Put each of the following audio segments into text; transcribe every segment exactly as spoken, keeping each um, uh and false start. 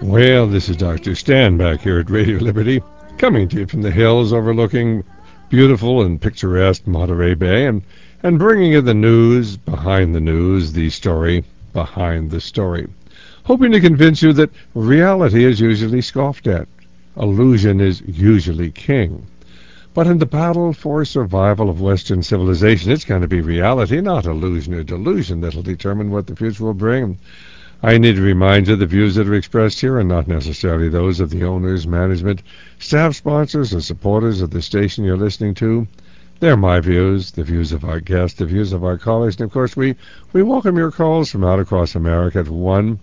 Well, this is Doctor Stan back here at Radio Liberty, coming to you from the hills overlooking beautiful and picturesque Monterey Bay, and, and bringing you the news behind the news, the story behind the story, hoping to convince you that reality is usually scoffed at. Illusion is usually king. But in the battle for survival of Western civilization, it's going to be reality, not illusion or delusion, that'll determine what the future will bring. I need to remind you the views that are expressed here are not necessarily those of the owners, management, staff, sponsors, or supporters of the station you're listening to. They're my views, the views of our guests, the views of our callers, and of course we, we welcome your calls from out across America at one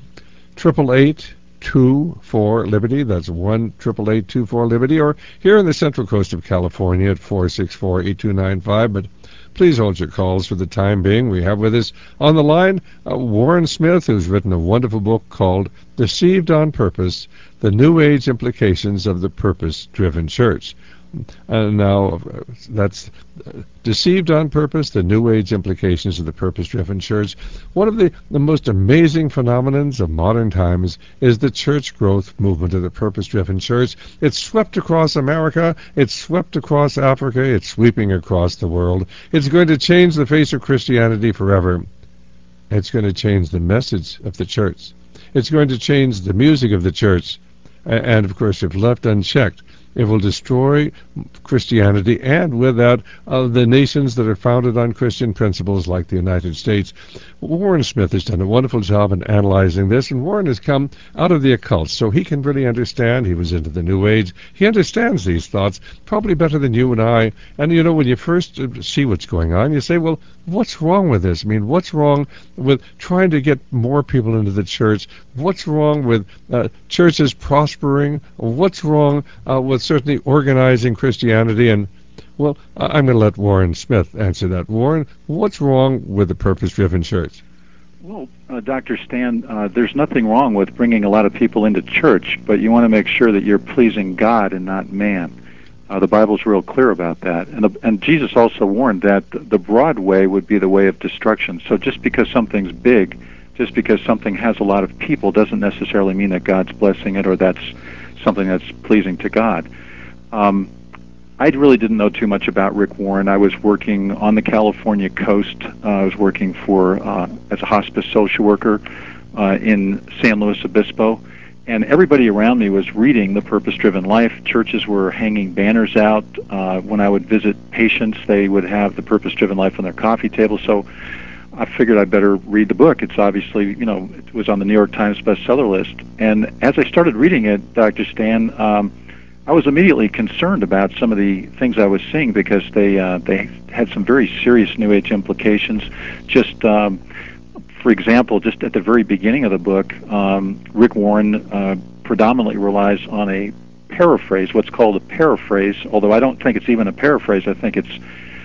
triple eight two four Liberty. That's one triple eight two four Liberty, or here in the central coast of California at four six four eight two nine five. But please hold your calls for the time being. We have with us on the line uh, Warren Smith, who's written a wonderful book called Deceived on Purpose, The New Age Implications of the Purpose-Driven Church. Uh, now, uh, that's uh, Deceived on Purpose, The New Age Implications of the Purpose-Driven Church. One of the, the most amazing phenomenons of modern times is the church growth movement of the Purpose-Driven Church. It's swept across America, it's swept across Africa, it's sweeping across the world. It's going to change the face of Christianity forever. It's going to change the message of the church. It's going to change the music of the church. And, of course, if left unchecked, it will destroy Christianity, and with that, uh, the nations that are founded on Christian principles like the United States. Warren Smith has done a wonderful job in analyzing this, and Warren has come out of the occult, so he can really understand. He was into the New Age. He understands these thoughts probably better than you and I. And, you know, when you first see what's going on, you say, well, what's wrong with this? I mean, what's wrong with trying to get more people into the church? What's wrong with uh, churches prospering? What's wrong uh, with certainly organizing Christianity? And, well, I'm going to let Warren Smith answer that. Warren, what's wrong with the purpose-driven church? Well, uh, Doctor Stan, uh, there's nothing wrong with bringing a lot of people into church, but you want to make sure that you're pleasing God and not man. Uh, the Bible's real clear about that. And, the, and Jesus also warned that the broad way would be the way of destruction. So just because something's big, just because something has a lot of people, doesn't necessarily mean that God's blessing it or that's something that's pleasing to God. Um, I really didn't know too much about Rick Warren. I was working on the California coast. Uh, I was working for uh, as a hospice social worker uh, in San Luis Obispo. And everybody around me was reading The Purpose-Driven Life. Churches were hanging banners out. Uh, when I would visit patients, they would have The Purpose-Driven Life on their coffee table. So I figured I'd better read the book. It's obviously, you know, it was on the New York Times bestseller list. And as I started reading it, Doctor Stan, um, I was immediately concerned about some of the things I was seeing because they uh, they had some very serious New Age implications. Just um, For example, just at the very beginning of the book, um, Rick Warren uh, predominantly relies on a paraphrase, what's called a paraphrase, although I don't think it's even a paraphrase. I think it's,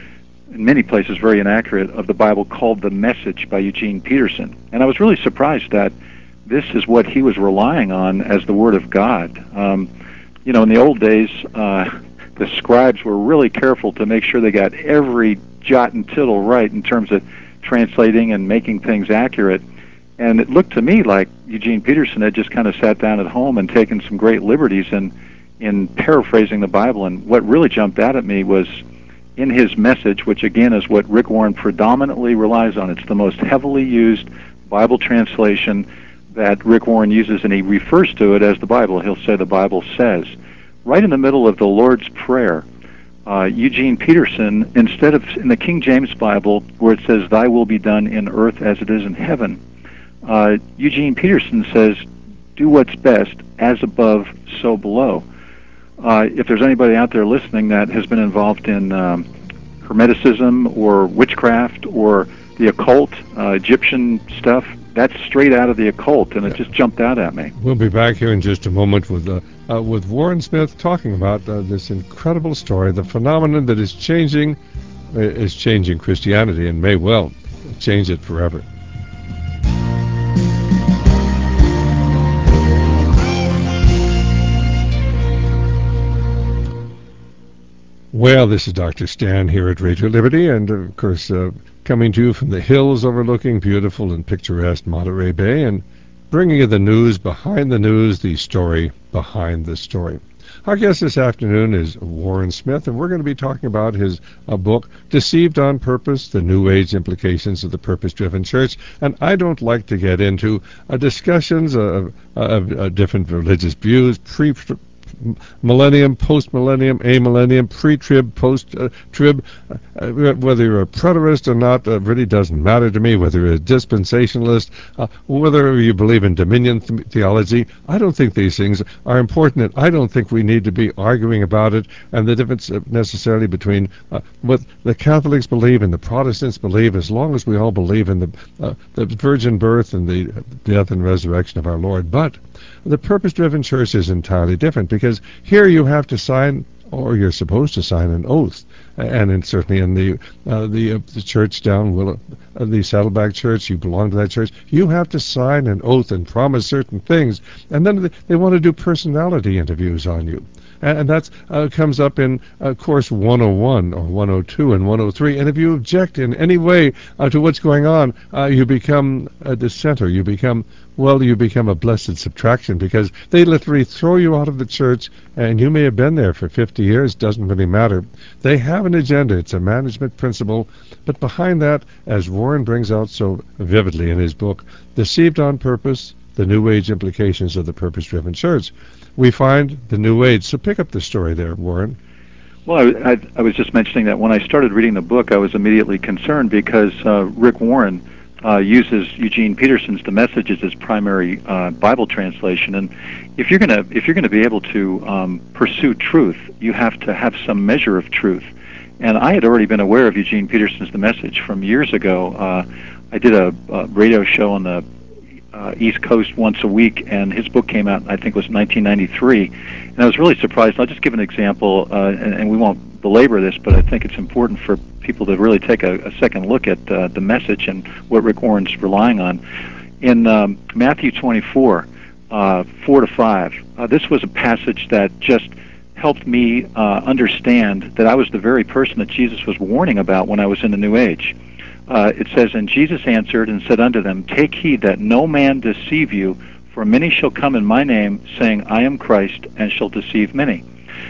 in many places, very inaccurate, of the Bible called The Message by Eugene Peterson. And I was really surprised that this is what he was relying on as the Word of God. Um, you know, in the old days, uh, the scribes were really careful to make sure they got every jot and tittle right in terms of translating and making things accurate. And it looked to me like Eugene Peterson had just kind of sat down at home and taken some great liberties in, in paraphrasing the Bible. And what really jumped out at me was in his message, which again is what Rick Warren predominantly relies on. It's the most heavily used Bible translation that Rick Warren uses, and he refers to it as the Bible. He'll say the Bible says. Right in the middle of the Lord's Prayer, Uh, Eugene Peterson, instead of in the King James Bible, where it says, "Thy will be done in earth as it is in heaven," uh, Eugene Peterson says, "Do what's best, as above, so below." Uh, if there's anybody out there listening that has been involved in um, Hermeticism or witchcraft or the occult, uh, Egyptian stuff, that's straight out of the occult, and it just jumped out at me. We'll be back here in just a moment with uh, uh, with Warren Smith talking about uh, this incredible story, the phenomenon that is changing uh, is changing Christianity and may well change it forever. Well, this is Doctor Stan here at Radio Liberty, and of course uh, coming to you from the hills overlooking beautiful and picturesque Monterey Bay, and bringing you the news behind the news, the story behind the story. Our guest this afternoon is Warren Smith, and we're going to be talking about his uh, book, Deceived on Purpose, The New Age Implications of the Purpose-Driven Church. And I don't like to get into uh, discussions of, of, of different religious views, pre millennium, post-millennium, amillennium, pre-trib, post-trib. Uh, uh, whether you're a preterist or not uh, really doesn't matter to me. Whether you're a dispensationalist, uh, whether you believe in dominion th- theology, I don't think these things are important, and I don't think we need to be arguing about it and the difference uh, necessarily between uh, what the Catholics believe and the Protestants believe, as long as we all believe in the, uh, the virgin birth and the death and resurrection of our Lord. But the purpose-driven church is entirely different, because here you have to sign, or you're supposed to sign, an oath. And in, certainly in the uh, the, uh, the church down, Willow, uh, the Saddleback Church, you belong to that church, you have to sign an oath and promise certain things. And then they, they want to do personality interviews on you. And that uh, comes up in uh, course one oh one or one oh two and one oh three. And if you object in any way uh, to what's going on, uh, you become a dissenter. You become, well, you become a blessed subtraction, because they literally throw you out of the church, and you may have been there for fifty years, doesn't really matter. They have an agenda. It's a management principle. But behind that, as Warren brings out so vividly in his book, Deceived on Purpose, The New Age Implications of the Purpose-Driven Church, we find the New Age. So pick up the story there, Warren. Well, I, I, I was just mentioning that when I started reading the book, I was immediately concerned, because uh, Rick Warren uh, uses Eugene Peterson's The Message as his primary uh, Bible translation. And if you're gonna if you're gonna be able to um, pursue truth, you have to have some measure of truth. And I had already been aware of Eugene Peterson's The Message from years ago. Uh, I did a, a radio show on the Uh, East Coast once a week, and his book came out, I think it was nineteen ninety-three, and I was really surprised. I'll just give an example, uh, and, and we won't belabor this, but I think it's important for people to really take a, a second look at uh, The Message and what Rick Warren's relying on. In um, Matthew twenty-four, uh, four to five, uh, this was a passage that just helped me uh, understand that I was the very person that Jesus was warning about when I was in the New Age. Uh, it says, "And Jesus answered and said unto them, Take heed that no man deceive you, for many shall come in my name, saying, I am Christ, and shall deceive many."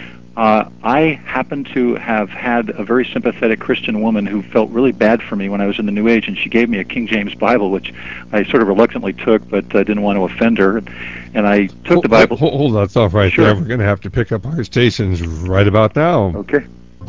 Uh, I happen to have had a very sympathetic Christian woman who felt really bad for me when I was in the New Age, and she gave me a King James Bible, which I sort of reluctantly took, but I uh, didn't want to offend her. And I took hold, the Bible. Hold, hold that thought right Sure. there. We're going to have to pick up our stations right about now. Okay.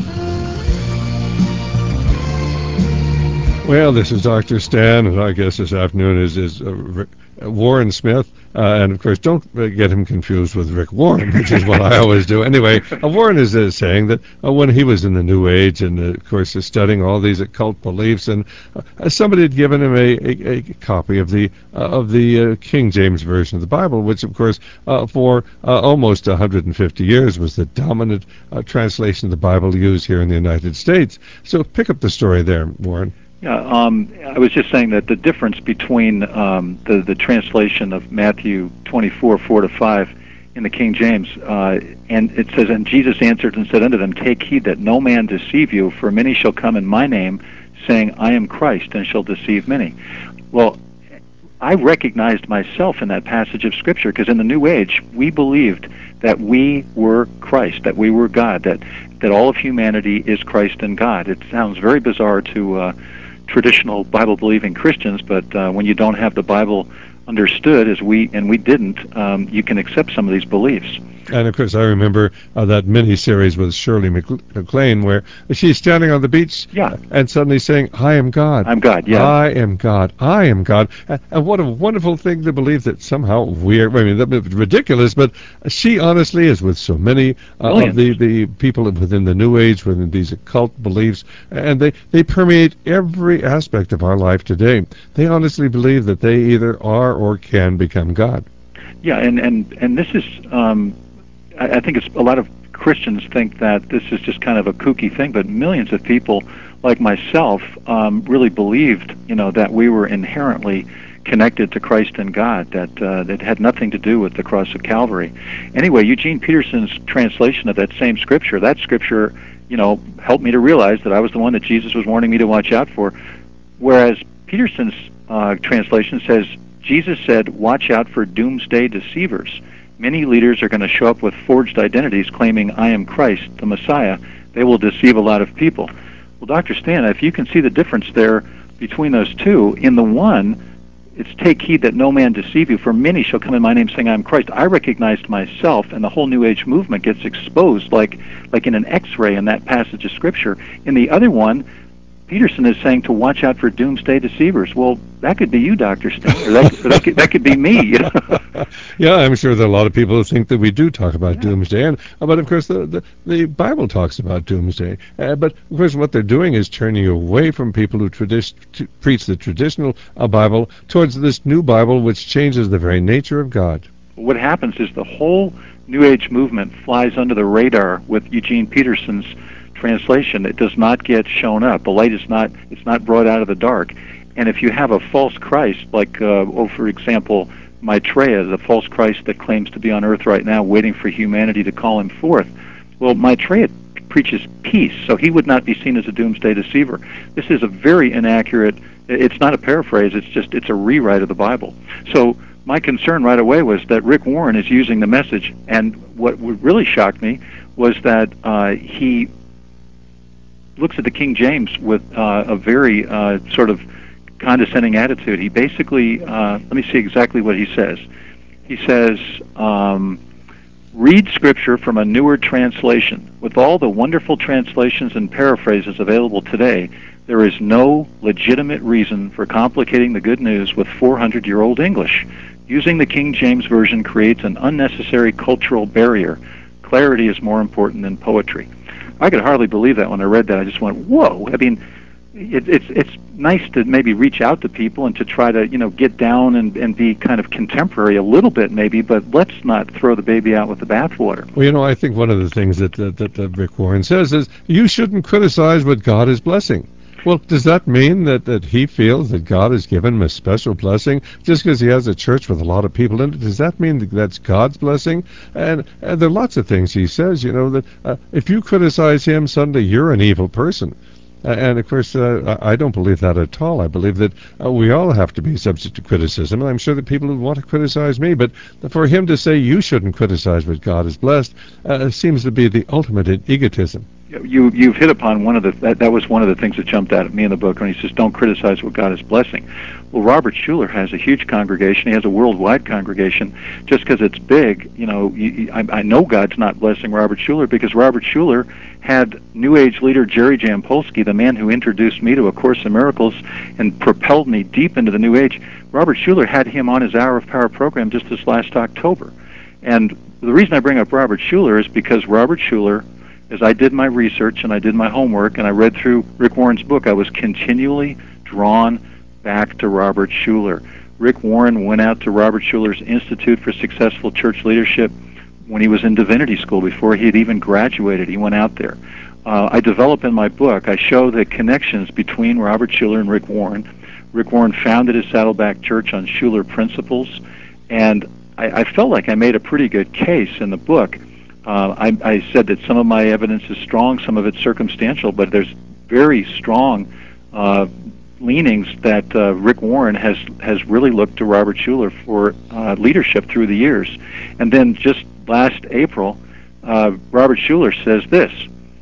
Well, this is Doctor Stan, and our guest this afternoon is, is uh, Rick, uh, Warren Smith. Uh, and, of course, don't uh, get him confused with Rick Warren, which is what I always do. Anyway, uh, Warren is uh, saying that uh, when he was in the New Age and, uh, of course, is studying all these occult beliefs, and uh, somebody had given him a, a, a copy of the uh, of the uh, King James Version of the Bible, which, of course, uh, for uh, almost one hundred fifty years was the dominant uh, translation of the Bible used here in the United States. So pick up the story there, Warren. Yeah, um, I was just saying that the difference between um, the, the translation of Matthew twenty-four, four to five in the King James, uh, and it says, "And Jesus answered and said unto them, Take heed that no man deceive you, for many shall come in my name, saying, I am Christ, and shall deceive many." Well, I recognized myself in that passage of Scripture, because in the New Age, we believed that we were Christ, that we were God, that, that all of humanity is Christ and God. It sounds very bizarre to uh, traditional Bible-believing Christians, but uh, when you don't have the Bible understood, as we and we didn't, um, you can accept some of these beliefs. And, of course, I remember uh, that mini-series with Shirley MacLaine where she's standing on the beach yeah. and suddenly saying, I am God. I'm God, yeah. I am God. I am God. And, and what a wonderful thing to believe that somehow we're, I mean, that's ridiculous, but she honestly is with so many uh, of the, the people within the New Age, within these occult beliefs, and they, they permeate every aspect of our life today. They honestly believe that they either are or can become God. Yeah, and, and, and this is... Um, I think it's a lot of Christians think that this is just kind of a kooky thing, but millions of people, like myself, um, really believed, you know, that we were inherently connected to Christ and God, that uh, that had nothing to do with the cross of Calvary. Anyway, Eugene Peterson's translation of that same scripture, that scripture, you know, helped me to realize that I was the one that Jesus was warning me to watch out for, whereas Peterson's uh, translation says, Jesus said, watch out for doomsday deceivers. Many leaders are going to show up with forged identities claiming, I am Christ, the Messiah. They will deceive a lot of people. Well, Doctor Stan, if you can see the difference there between those two, in the one, it's take heed that no man deceive you, for many shall come in my name saying, I am Christ. I recognized myself, and the whole New Age movement gets exposed like, like in an X-ray in that passage of Scripture. In the other one, Peterson is saying to watch out for doomsday deceivers. Well, that could be you, Doctor Stan, or that, or that, could, that could be me. Yeah, I'm sure there are a lot of people who think that we do talk about Yeah. doomsday, and but of course the the, the Bible talks about doomsday. Uh, but of course, what they're doing is turning away from people who tradi- t- preach the traditional uh, Bible towards this new Bible, which changes the very nature of God. What happens is the whole New Age movement flies under the radar with Eugene Peterson's translation. It does not get shown up. The light is not, it's not brought out of the dark. And if you have a false Christ, like, uh, oh, for example, Maitreya, the false Christ that claims to be on earth right now waiting for humanity to call him forth, well, Maitreya preaches peace, so he would not be seen as a doomsday deceiver. This is a very inaccurate, it's not a paraphrase, it's just, it's a rewrite of the Bible. So my concern right away was that Rick Warren is using the message, and what really shocked me was that uh, he looks at the King James with uh, a very uh, sort of condescending attitude. He basically, uh, let me see exactly what he says. He says, um, read Scripture from a newer translation. With all the wonderful translations and paraphrases available today, there is no legitimate reason for complicating the good news with four hundred year old English. Using the King James Version creates an unnecessary cultural barrier. Clarity is more important than poetry. I could hardly believe that when I read that. I just went, whoa. I mean, it, it's it's nice to maybe reach out to people and to try to, you know, get down and, and be kind of contemporary a little bit maybe, but let's not throw the baby out with the bathwater. Well, you know, I think one of the things that, that, that, that Rick Warren says is you shouldn't criticize what God is blessing. Well, does that mean that, that he feels that God has given him a special blessing just because he has a church with a lot of people in it? Does that mean that that's God's blessing? And, and there are lots of things he says, you know, that uh, if you criticize him, suddenly you're an evil person. Uh, and, of course, uh, I don't believe that at all. I believe that uh, we all have to be subject to criticism, and I'm sure that people would want to criticize me, but for him to say you shouldn't criticize what God has blessed uh, seems to be the ultimate in egotism. You, you've hit upon one of the, that, that was one of the things that jumped out at me in the book when he says, don't criticize what God is blessing. Well, Robert Schuller has a huge congregation. He has a worldwide congregation. Just because it's big, you know, you, I, I know God's not blessing Robert Schuller because Robert Schuller had New Age leader Jerry Jampolsky, the man who introduced me to A Course in Miracles and propelled me deep into the New Age. Robert Schuller had him on his Hour of Power program just this last October. And the reason I bring up Robert Schuller is because Robert Schuller, as I did my research and I did my homework and I read through Rick Warren's book, I was continually drawn back to Robert Schuller. Rick Warren went out to Robert Schuller's Institute for Successful Church Leadership when he was in divinity school, before he had even graduated. He went out there. Uh, I develop in my book, I show the connections between Robert Schuller and Rick Warren. Rick Warren founded his Saddleback Church on Schuller principles, and I, I felt like I made a pretty good case in the book. Uh, I, I said that some of my evidence is strong, some of it's circumstantial, but there's very strong uh, leanings that uh, Rick Warren has, has really looked to Robert Schuller for uh, leadership through the years. And then just last April, uh, Robert Schuller says this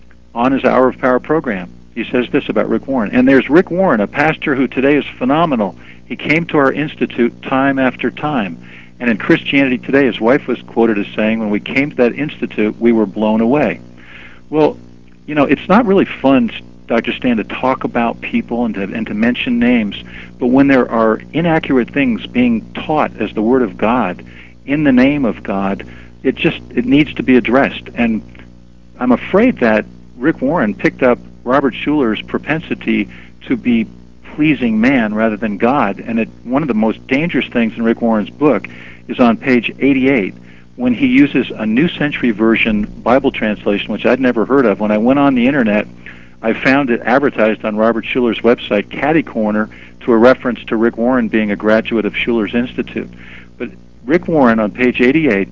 on his Hour of Power program. He says this about Rick Warren. And there's Rick Warren, a pastor who today is phenomenal. He came to our institute time after time. And in Christianity Today, his wife was quoted as saying, when we came to that institute, we were blown away. Well, you know, it's not really fun, Doctor Stan, to talk about people and to, and to mention names, but when there are inaccurate things being taught as the Word of God, in the name of God, it just, it needs to be addressed. And I'm afraid that Rick Warren picked up Robert Schuller's propensity to be pleasing man rather than God. And it, one of the most dangerous things in Rick Warren's book is on page eighty-eight, when he uses a New Century Version Bible translation, which I'd never heard of. When I went on the internet, I found it advertised on Robert Schuller's website, Catty Corner, to a reference to Rick Warren being a graduate of Schuller's Institute. But Rick Warren on page eighty-eight,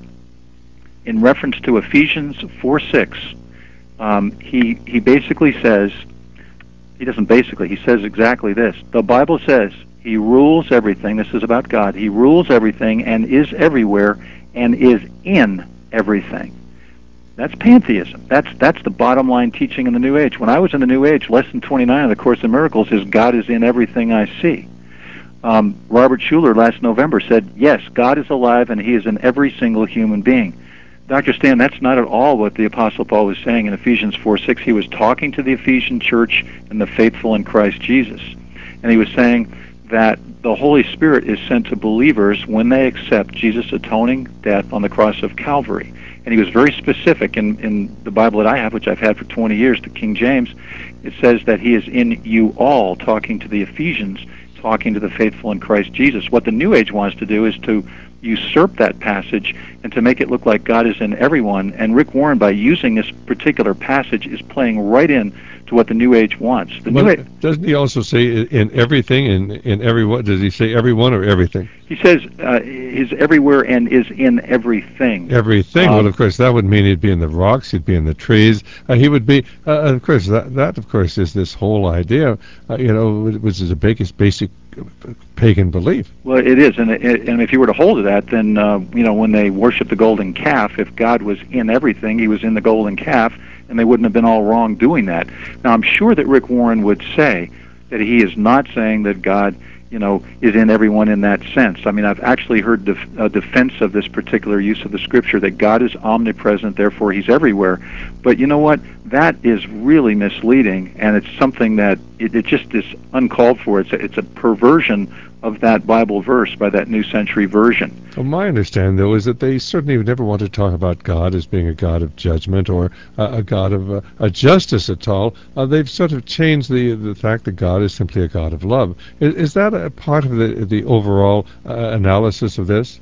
in reference to Ephesians four six, um, he, he basically says, he doesn't basically, he says exactly this. The Bible says, He rules everything. This is about God. He rules everything and is everywhere and is in everything. That's pantheism. That's that's the bottom line teaching in the New Age. When I was in the New Age, lesson twenty-nine of the Course in Miracles is God is in everything I see. Um, Robert Schuller last November said, yes, God is alive and he is in every single human being. Doctor Stan, that's not at all what the Apostle Paul was saying in Ephesians four six. He was talking to the Ephesian church and the faithful in Christ Jesus. And he was saying that the Holy Spirit is sent to believers when they accept Jesus' atoning death on the cross of Calvary. And he was very specific in, in the Bible that I have, which I've had for twenty years, the King James. It says that he is in you all, talking to the Ephesians, talking to the faithful in Christ Jesus. What the New Age wants to do is to usurp that passage and to make it look like God is in everyone. And Rick Warren, by using this particular passage, is playing right in to what the New Age wants. The well, New Age, doesn't he also say in everything, in, in everyone? Does he say everyone or everything? He says uh, is everywhere and is in everything. Everything. Um, well, of course, that would mean he'd be in the rocks, he'd be in the trees. Uh, he would be, uh, of course, that, that, of course, is this whole idea, uh, you know, which is a basic, basic pagan belief. Well, it is, and it, and if you were to hold to that, then uh, you know, when they worship the golden calf, if God was in everything, he was in the golden calf, and they wouldn't have been all wrong doing that. Now, I'm sure that Rick Warren would say that he is not saying that God, you know, is in everyone in that sense. I mean, I've actually heard def- a defense of this particular use of the scripture, that God is omnipresent, therefore he's everywhere. But you know what? That is really misleading, and it's something that it, it just is uncalled for. It's a, it's a perversion of that Bible verse by that New Century Version. Well, my understanding, though, is that they certainly would never want to talk about God as being a God of judgment or uh, a God of uh, a justice at all. Uh, they've sort of changed the the fact that God is simply a God of love. Is, is that a part of the the overall uh, analysis of this?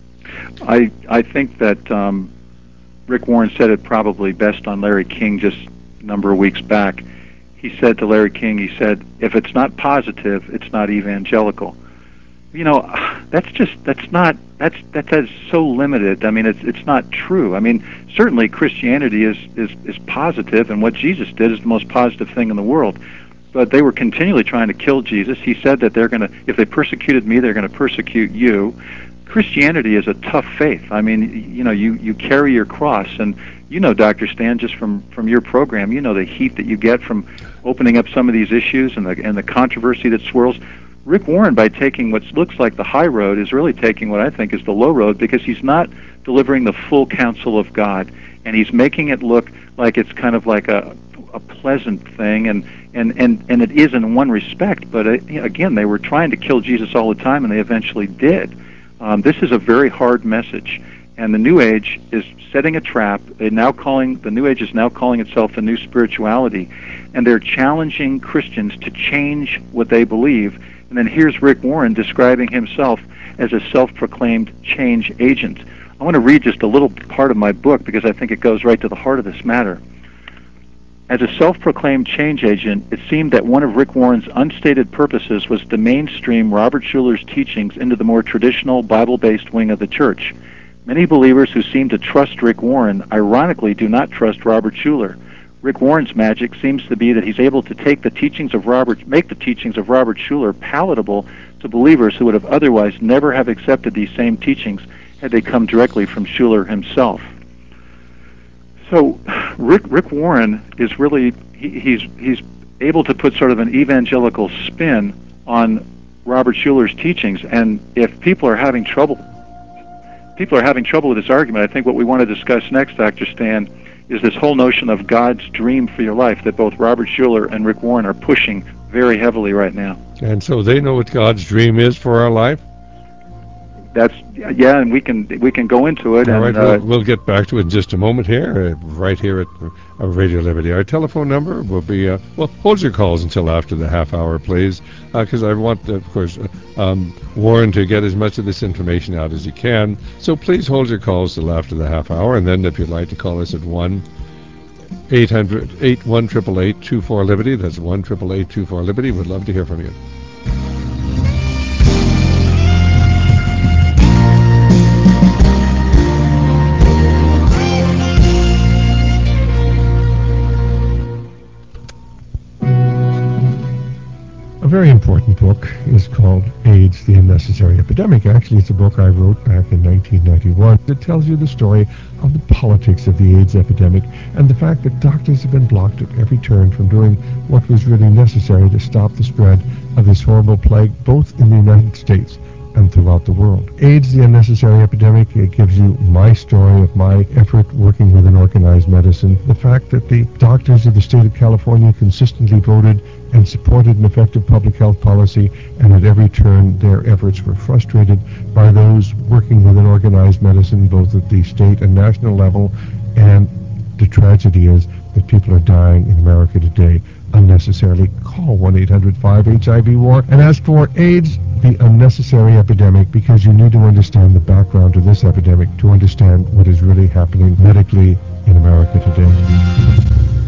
I I think that um, Rick Warren said it probably best on Larry King just a number of weeks back. He said to Larry King, he said, if it's not positive, it's not evangelical. You know, that's just, that's not, that's, that is so limited. I mean, it's it's not true. I mean, certainly Christianity is, is, is positive, and what Jesus did is the most positive thing in the world. But they were continually trying to kill Jesus. He said that they're going to, if they persecuted me, they're going to persecute you. Christianity is a tough faith. I mean, you know, you, you carry your cross, and you know, Doctor Stan, just from, from your program, you know the heat that you get from opening up some of these issues and the and the controversy that swirls. Rick Warren, by taking what looks like the high road, is really taking what I think is the low road, because he's not delivering the full counsel of God, and he's making it look like it's kind of like a a pleasant thing, and and and, and it is in one respect. But uh, again, they were trying to kill Jesus all the time, and they eventually did. Um, this is a very hard message, and the New Age is setting a trap. They're now calling the New Age is now calling itself the New Spirituality, and they're challenging Christians to change what they believe. And then here's Rick Warren describing himself as a self-proclaimed change agent. I want to read just a little part of my book because I think it goes right to the heart of this matter. As a self-proclaimed change agent, it seemed that one of Rick Warren's unstated purposes was to mainstream Robert Schuller's teachings into the more traditional Bible-based wing of the church. Many believers who seem to trust Rick Warren, ironically, do not trust Robert Schuller. Rick Warren's magic seems to be that he's able to take the teachings of Robert, make the teachings of Robert Schuller palatable to believers who would have otherwise never have accepted these same teachings had they come directly from Schuller himself. So Rick, Rick Warren is really, he, he's, he's able to put sort of an evangelical spin on Robert Schuller's teachings, and if people are having trouble, people are having trouble with this argument, I think what we want to discuss next, Doctor Stan, is this whole notion of God's dream for your life that both Robert Schuller and Rick Warren are pushing very heavily right now. And so they know what God's dream is for our life? That's, yeah, and we can we can go into it. All and, right, uh, we'll, we'll get back to it in just a moment here, uh, right here at uh, Radio Liberty. Our telephone number will be, uh, well, hold your calls until after the half hour, please, because uh, I want, uh, of course, uh, um, Warren to get as much of this information out as he can. So please hold your calls till after the half hour, and then if you'd like to call us at one eight hundred, eight one eight eight, eight two four, Liberty, that's one eight eight eight, two four, Liberty. We'd love to hear from you. very important book is called AIDS, the Unnecessary Epidemic. Actually, it's a book I wrote back in nineteen ninety-one. It tells you the story of the politics of the AIDS epidemic and the fact that doctors have been blocked at every turn from doing what was really necessary to stop the spread of this horrible plague, both in the United States and throughout the world. AIDS, the Unnecessary Epidemic, it gives you my story of my effort working within organized medicine. The fact that the doctors of the state of California consistently voted and supported an effective public health policy, and at every turn their efforts were frustrated by those working within organized medicine, both at the state and national level. And the tragedy is that people are dying in America today unnecessarily. Call one eight hundred five H I V war and ask for AIDS, the Unnecessary Epidemic, because you need to understand the background to this epidemic to understand what is really happening medically in America today.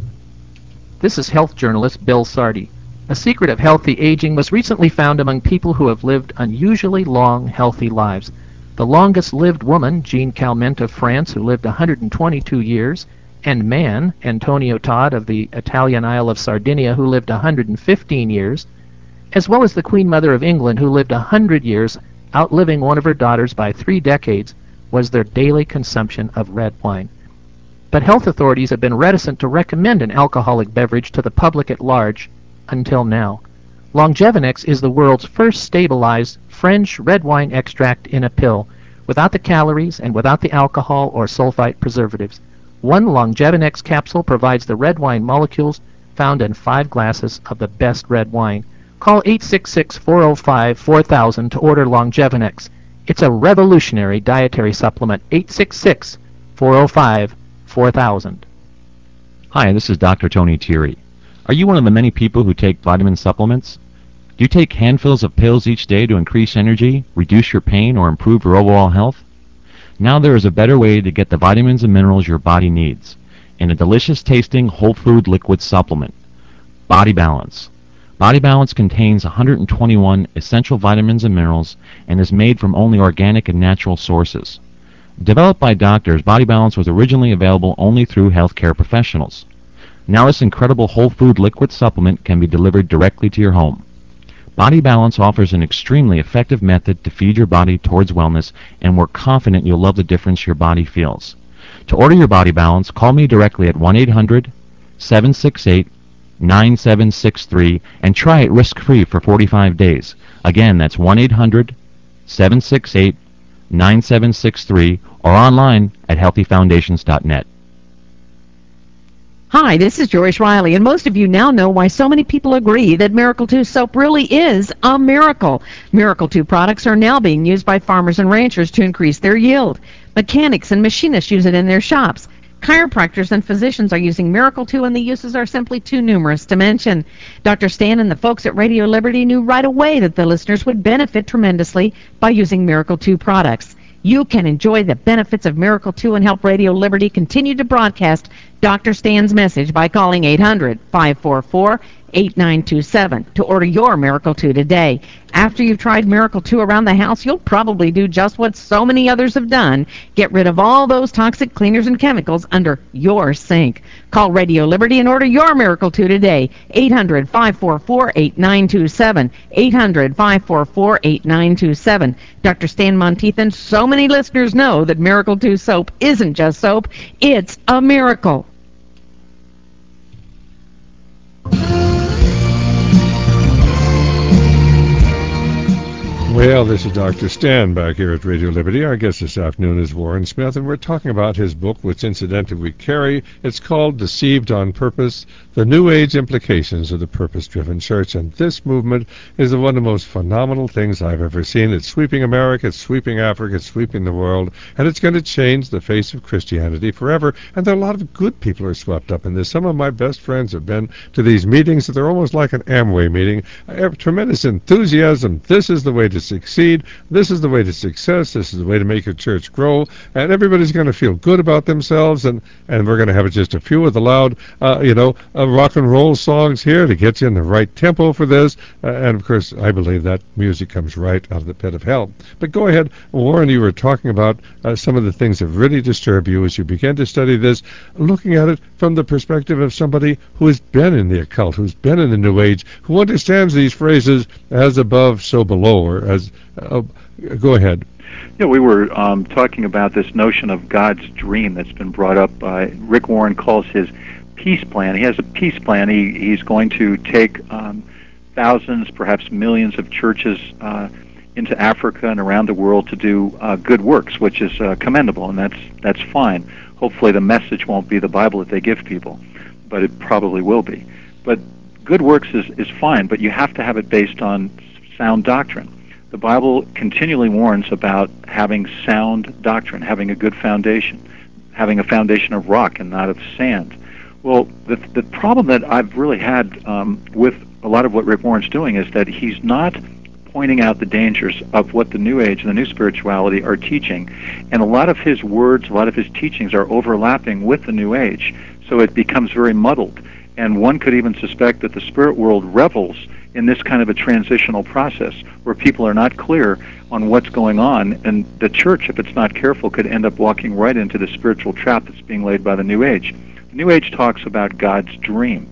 This is health journalist Bill Sardi. A secret of healthy aging was recently found among people who have lived unusually long, healthy lives. The longest-lived woman, Jean Calment of France, who lived one hundred twenty-two years, and man, Antonio Todd of the Italian Isle of Sardinia, who lived one hundred fifteen years, as well as the Queen Mother of England, who lived one hundred years, outliving one of her daughters by three decades, was their daily consumption of red wine. But health authorities have been reticent to recommend an alcoholic beverage to the public at large until now. Longevinex is the world's first stabilized French red wine extract in a pill, without the calories and without the alcohol or sulfite preservatives. One Longevinex capsule provides the red wine molecules found in five glasses of the best red wine. Call eight six six, four oh five, four thousand to order Longevinex. It's a revolutionary dietary supplement. eight six six, four oh five, four thousand. Hi, this is Doctor Tony Thierry. Are you one of the many people who take vitamin supplements? Do you take handfuls of pills each day to increase energy, reduce your pain, or improve your overall health? Now there is a better way to get the vitamins and minerals your body needs in a delicious-tasting whole food liquid supplement. Body Balance. Body Balance contains one hundred twenty-one essential vitamins and minerals and is made from only organic and natural sources. Developed by doctors, Body Balance was originally available only through healthcare professionals. Now this incredible whole food liquid supplement can be delivered directly to your home. Body Balance offers an extremely effective method to feed your body towards wellness, and we're confident you'll love the difference your body feels. To order your Body Balance, call me directly at one eight hundred, seven six eight, nine seven six three and try it risk-free for forty-five days. Again, that's one eight hundred, seven six eight, nine seven six three or online at healthy foundations dot net. Hi, this is Joyce Riley, and most of you now know why so many people agree that Miracle two soap really is a miracle. Miracle two products are now being used by farmers and ranchers to increase their yield. Mechanics and machinists use it in their shops. Chiropractors and physicians are using Miracle two, and the uses are simply too numerous to mention. Doctor Stan and the folks at Radio Liberty knew right away that the listeners would benefit tremendously by using Miracle two products. You can enjoy the benefits of Miracle two and help Radio Liberty continue to broadcast Doctor Stan's message by calling eight hundred, five four four, eight nine two seven to order your Miracle two today. After you've tried Miracle two around the house, you'll probably do just what so many others have done. Get rid of all those toxic cleaners and chemicals under your sink. Call Radio Liberty and order your Miracle two today. eight hundred, five four four, eight nine two seven. eight hundred, five four four, eight nine two seven. Doctor Stan Monteith, so many listeners know that Miracle two soap isn't just soap, it's a miracle. Well, this is Doctor Stan back here at Radio Liberty. Our guest this afternoon is Warren Smith, and we're talking about his book, which incidentally we carry. It's called Deceived on Purpose, The New Age Implications of the Purpose-Driven Church. And this movement is one of the most phenomenal things I've ever seen. It's sweeping America, it's sweeping Africa, it's sweeping the world, and it's going to change the face of Christianity forever. And there are a lot of good people who are swept up in this. Some of my best friends have been to these meetings. They're almost like an Amway meeting. I have tremendous enthusiasm. This is the way to succeed. This is the way to success. This is the way to make your church grow. And everybody's going to feel good about themselves. And, and we're going to have just a few of the loud, uh, you know, uh, rock and roll songs here to get you in the right tempo for this. Uh, and, of course, I believe that music comes right out of the pit of hell. But go ahead, Warren, you were talking about uh, some of the things that really disturb you as you began to study this, looking at it from the perspective of somebody who has been in the occult, who's been in the New Age, who understands these phrases as above, so below, or as, uh, go ahead. Yeah, we were um, talking about this notion of God's dream that's been brought up by, Rick Warren calls his peace plan. He has a peace plan. He, he's going to take um, thousands, perhaps millions of churches uh, into Africa and around the world to do uh, good works, which is uh, commendable, and that's that's fine. Hopefully the message won't be the Bible that they give people, but it probably will be. But good works is, is fine, but you have to have it based on sound doctrine. The Bible continually warns about having sound doctrine, having a good foundation, having a foundation of rock and not of sand. Well, the, the problem that I've really had um, with a lot of what Rick Warren's doing is that he's not pointing out the dangers of what the New Age and the New Spirituality are teaching. And a lot of his words, a lot of his teachings are overlapping with the New Age, so it becomes very muddled. And one could even suspect that the spirit world revels in this kind of a transitional process where people are not clear on what's going on, and the church, if it's not careful, could end up walking right into the spiritual trap that's being laid by the New Age. The New Age talks about God's dream.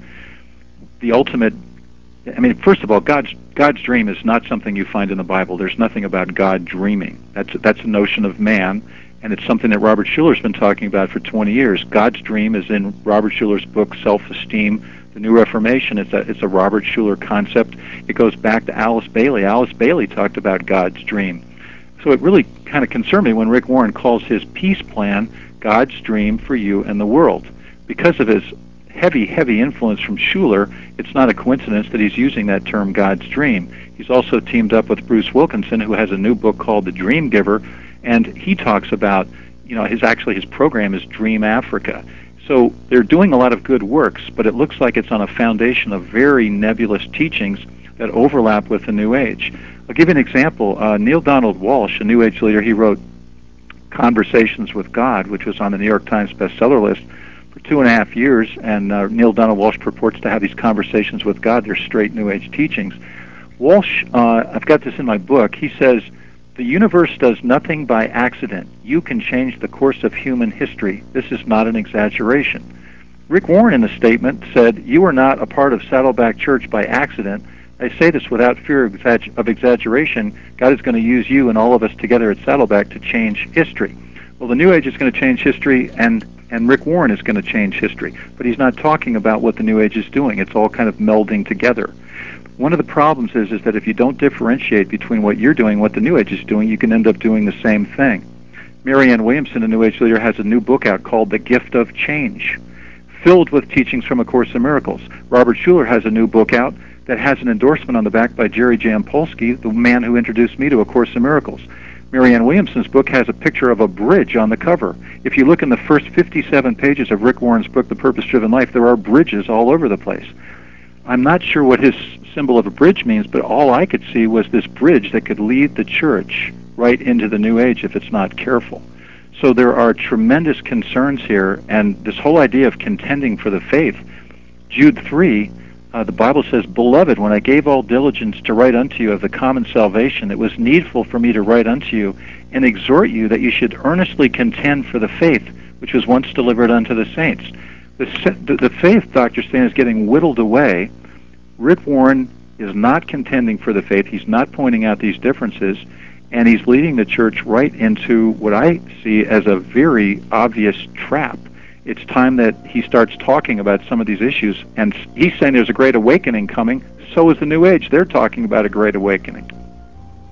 The ultimate, I mean, first of all, God's God's dream is not something you find in the Bible. There's nothing about God dreaming. That's that's a notion of man, and it's something that Robert Schuller's been talking about for twenty years. God's dream is in Robert Schuller's book, Self-Esteem, The New Reformation. It's a, it's a Robert Schuller concept. It goes back to Alice Bailey. Alice Bailey talked about God's dream. So it really kind of concerned me when Rick Warren calls his peace plan God's dream for you and the world. Because of his heavy, heavy influence from Schuller, it's not a coincidence that he's using that term God's dream. He's also teamed up with Bruce Wilkinson, who has a new book called The Dream Giver, and he talks about, you know, his actually his program is Dream Africa. So they're doing a lot of good works, but it looks like it's on a foundation of very nebulous teachings that overlap with the New Age. I'll give you an example. Uh, Neil Donald Walsh, a New Age leader, he wrote Conversations with God, which was on the New York Times bestseller list for two and a half years, and uh, Neil Donald Walsh purports to have these conversations with God. They're straight New Age teachings. Walsh, uh, I've got this in my book, he says, the universe does nothing by accident. You can change the course of human history. This is not an exaggeration. Rick Warren in the statement said, you are not a part of Saddleback Church by accident. I say this without fear of, exag- of exaggeration. God is going to use you and all of us together at Saddleback to change history. Well, the New Age is going to change history, and and Rick Warren is going to change history. But he's not talking about what the New Age is doing. It's all kind of melding together. One of the problems is, is that if you don't differentiate between what you're doing and what the New Age is doing, you can end up doing the same thing. Marianne Williamson, a New Age leader, has a new book out called The Gift of Change, filled with teachings from A Course in Miracles. Robert Schuller has a new book out that has an endorsement on the back by Jerry Jampolsky, the man who introduced me to A Course in Miracles. Marianne Williamson's book has a picture of a bridge on the cover. If you look in the first fifty-seven pages of Rick Warren's book, The Purpose-Driven Life, there are bridges all over the place. I'm not sure what his symbol of a bridge means, but all I could see was this bridge that could lead the church right into the New Age if it's not careful. So there are tremendous concerns here, and this whole idea of contending for the faith. Jude three, uh, the Bible says, Beloved, when I gave all diligence to write unto you of the common salvation, it was needful for me to write unto you and exhort you that you should earnestly contend for the faith which was once delivered unto the saints. The, the, the faith, Doctor Stan, is getting whittled away. Rick Warren is not contending for the faith. He's not pointing out these differences, and he's leading the church right into what I see as a very obvious trap. It's time that he starts talking about some of these issues, and he's saying there's a great awakening coming. So is the New Age. They're talking about a great awakening.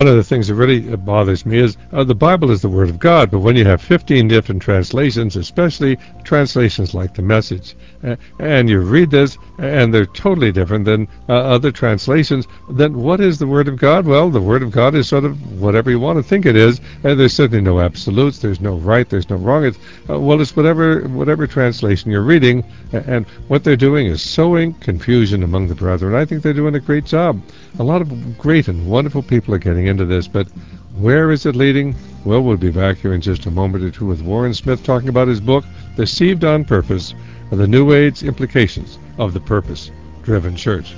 One of the things that really bothers me is uh, the Bible is the Word of God, but when you have fifteen different translations, especially translations like the Message, uh, and you read this, and they're totally different than uh, other translations, then what is the Word of God? Well, the Word of God is sort of whatever you want to think it is, and there's certainly no absolutes, there's no right, there's no wrong. It's, uh, well, it's whatever, whatever translation you're reading, and what they're doing is sowing confusion among the brethren. I think they're doing a great job. A lot of great and wonderful people are getting into this, but where is it leading? Well, we'll be back here in just a moment or two with Warren Smith talking about his book, Deceived on Purpose, the New Age Implications of the Purpose-Driven Church.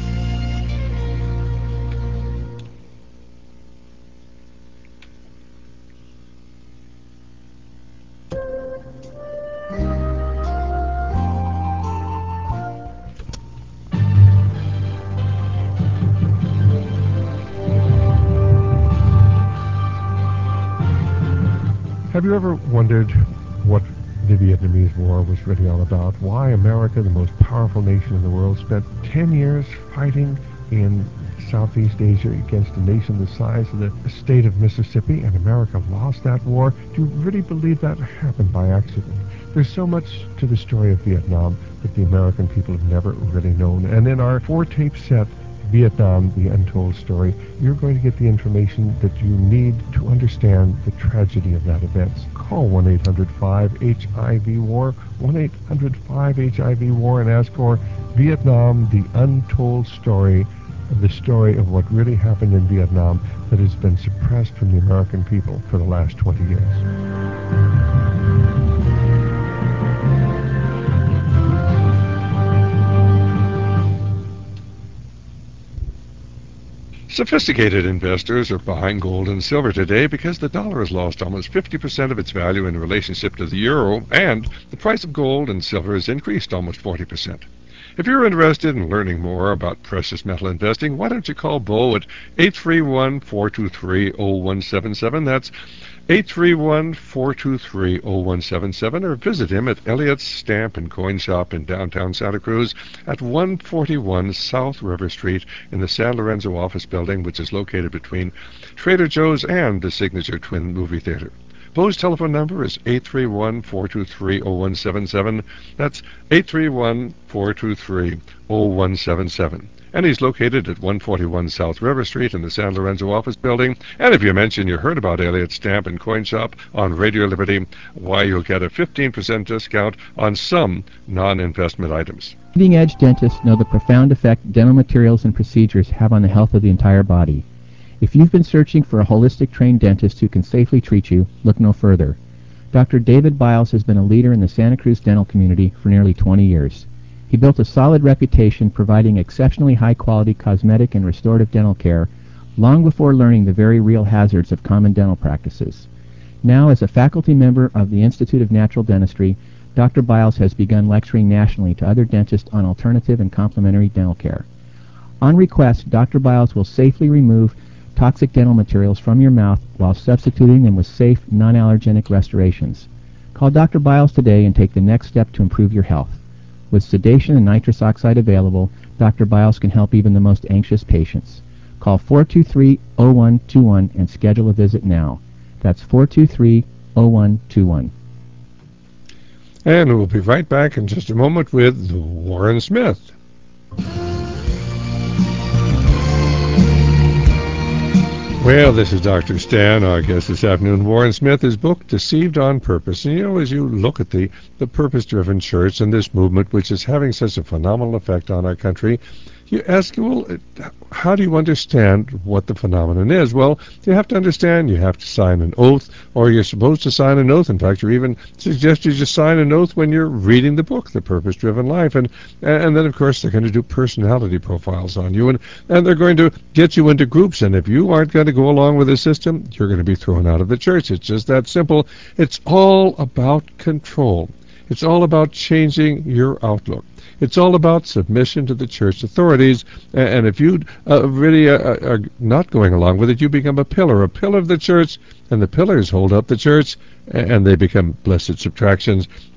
Have you ever wondered what the Vietnamese War was really all about? Why America, the most powerful nation in the world, spent ten years fighting in Southeast Asia against a nation the size of the state of Mississippi, and America lost that war? Do you really believe that happened by accident? There's so much to the story of Vietnam that the American people have never really known. And in our four-tape set, Vietnam, The Untold Story, you're going to get the information that you need to understand the tragedy of that event. Call one eight hundred five H I V war, one eight hundred five H I V war, and ask for Vietnam, The Untold Story, the story of what really happened in Vietnam that has been suppressed from the American people for the last twenty years. Sophisticated investors are buying gold and silver today because the dollar has lost almost fifty percent of its value in relationship to the euro, and the price of gold and silver has increased almost forty percent. If you're interested in learning more about precious metal investing, why don't you call Bo at eight three one, four two three, zero one seven seven. That's eight three one, four two three, zero one seven seven, or visit him at Elliott's Stamp and Coin Shop in downtown Santa Cruz at one forty-one South River Street in the San Lorenzo office building, which is located between Trader Joe's and the Signature Twin Movie Theater. Bo's telephone number is eight three one, four two three, zero one seven seven. That's eight three one, four two three, zero one seven seven. And he's located at one forty-one South River Street in the San Lorenzo office building. And if you mention you heard about Elliott's Stamp and Coin Shop on Radio Liberty, why, you'll get a fifteen percent discount on some non-investment items. Leading-edge dentists know the profound effect dental materials and procedures have on the health of the entire body. If you've been searching for a holistic trained dentist who can safely treat you, look no further. Doctor David Biles has been a leader in the Santa Cruz dental community for nearly twenty years. He built a solid reputation providing exceptionally high-quality cosmetic and restorative dental care long before learning the very real hazards of common dental practices. Now, as a faculty member of the Institute of Natural Dentistry, Doctor Biles has begun lecturing nationally to other dentists on alternative and complementary dental care. On request, Doctor Biles will safely remove toxic dental materials from your mouth while substituting them with safe, non-allergenic restorations. Call Doctor Biles today and take the next step to improve your health. With sedation and nitrous oxide available, Doctor Biles can help even the most anxious patients. Call four two three, zero one two one and schedule a visit now. That's four two three, zero one two one. And we'll be right back in just a moment with Warren Smith. Well, this is Doctor Stan. Our guest this afternoon, Warren Smith, his book, Deceived on Purpose. And, you know, as you look at the, the purpose-driven church and this movement, which is having such a phenomenal effect on our country, you ask, well, how do you understand what the phenomenon is? Well, you have to understand you have to sign an oath, or you're supposed to sign an oath. In fact, you're even suggested you sign an oath when you're reading the book, The Purpose-Driven Life. And and then, of course, they're going to do personality profiles on you, and, and they're going to get you into groups. And if you aren't going to go along with the system, you're going to be thrown out of the church. It's just that simple. It's all about control. It's all about changing your outlook. It's all about submission to the church authorities, and if you uh, really uh, are not going along with it, you become a pillar, a pillar of the church, and the pillars hold up the church, and they become blessed subtractions.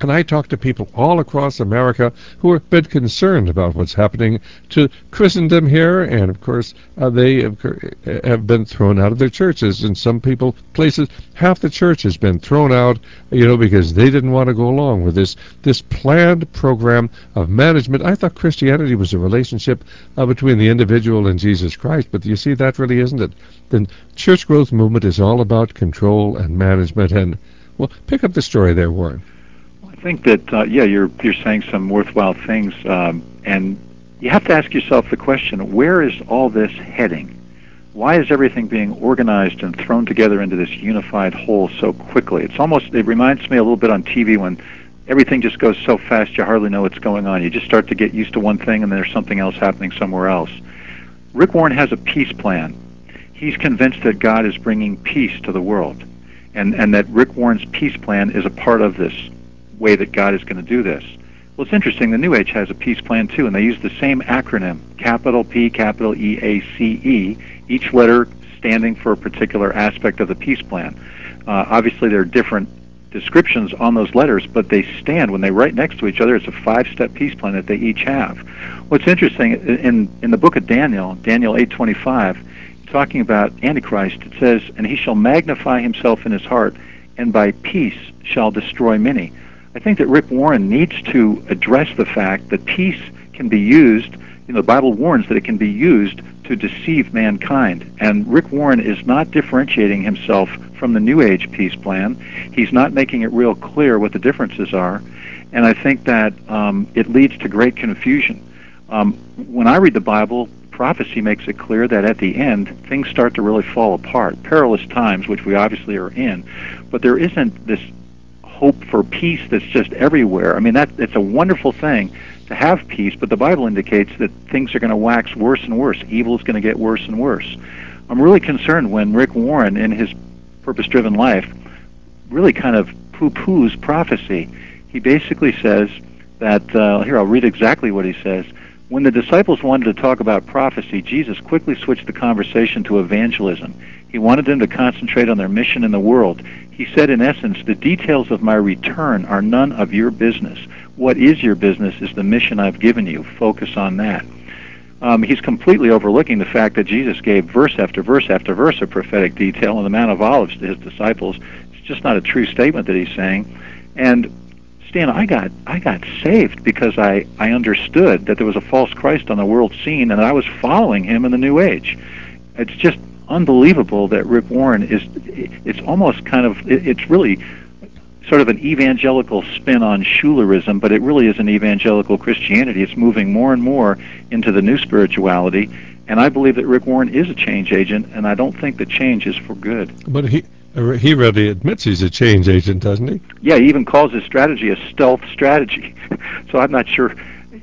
And I talk to people all across America who are a bit concerned about what's happening to Christendom here, and of course uh, they have, have been thrown out of their churches. In some people, places, half the church has been thrown out, you know, because they didn't want to go along with this this planned program of management. I thought Christianity was a relationship uh, between the individual and Jesus Christ, but you see, that really isn't it. The church growth movement is all about control and management. And well, pick up the story there, Warren. I think that, uh, yeah, you're you're saying some worthwhile things, um, and you have to ask yourself the question, where is all this heading? Why is everything being organized and thrown together into this unified whole so quickly? It's almost, it reminds me a little bit on T V when everything just goes so fast you hardly know what's going on. You just start to get used to one thing and then there's something else happening somewhere else. Rick Warren has a peace plan. He's convinced that God is bringing peace to the world, and, and that Rick Warren's peace plan is a part of this way that God is going to do this. Well, it's interesting, the New Age has a peace plan too, and they use the same acronym, capital P, capital E A C E, each letter standing for a particular aspect of the peace plan. Uh, obviously, there are different descriptions on those letters, but they stand, when they write next to each other, it's a five-step peace plan that they each have. What's interesting, in, in the book of Daniel, Daniel eight twenty-five, talking about Antichrist, it says, and he shall magnify himself in his heart, and by peace shall destroy many. I think that Rick Warren needs to address the fact that peace can be used, you know, the Bible warns that it can be used to deceive mankind. And Rick Warren is not differentiating himself from the New Age peace plan. He's not making it real clear what the differences are. And I think that um, it leads to great confusion. Um, when I read the Bible, prophecy makes it clear that at the end, things start to really fall apart. Perilous times, which we obviously are in. But there isn't this hope for peace that's just everywhere. I mean, that it's a wonderful thing to have peace, but the Bible indicates that things are going to wax worse and worse. Evil is going to get worse and worse. I'm really concerned when Rick Warren, in his purpose-driven life, really kind of poo-poos prophecy. He basically says that, uh, here, I'll read exactly what he says. When the disciples wanted to talk about prophecy, Jesus quickly switched the conversation to evangelism. He wanted them to concentrate on their mission in the world. He said, in essence, the details of my return are none of your business. What is your business is the mission I've given you. Focus on that. Um, he's completely overlooking the fact that Jesus gave verse after verse after verse of prophetic detail on the Mount of Olives to his disciples. It's just not a true statement that he's saying. And Stan, I got I got saved because I, I understood that there was a false Christ on the world scene, and I was following him in the New Age. It's just unbelievable that Rick Warren is, it's almost kind of, it's really sort of an evangelical spin on Schillerism, but it really is an evangelical Christianity. It's moving more and more into the new spirituality, and I believe that Rick Warren is a change agent, and I don't think the change is for good. But he he really admits he's a change agent, doesn't he? Yeah, he even calls his strategy a stealth strategy. So I'm not sure.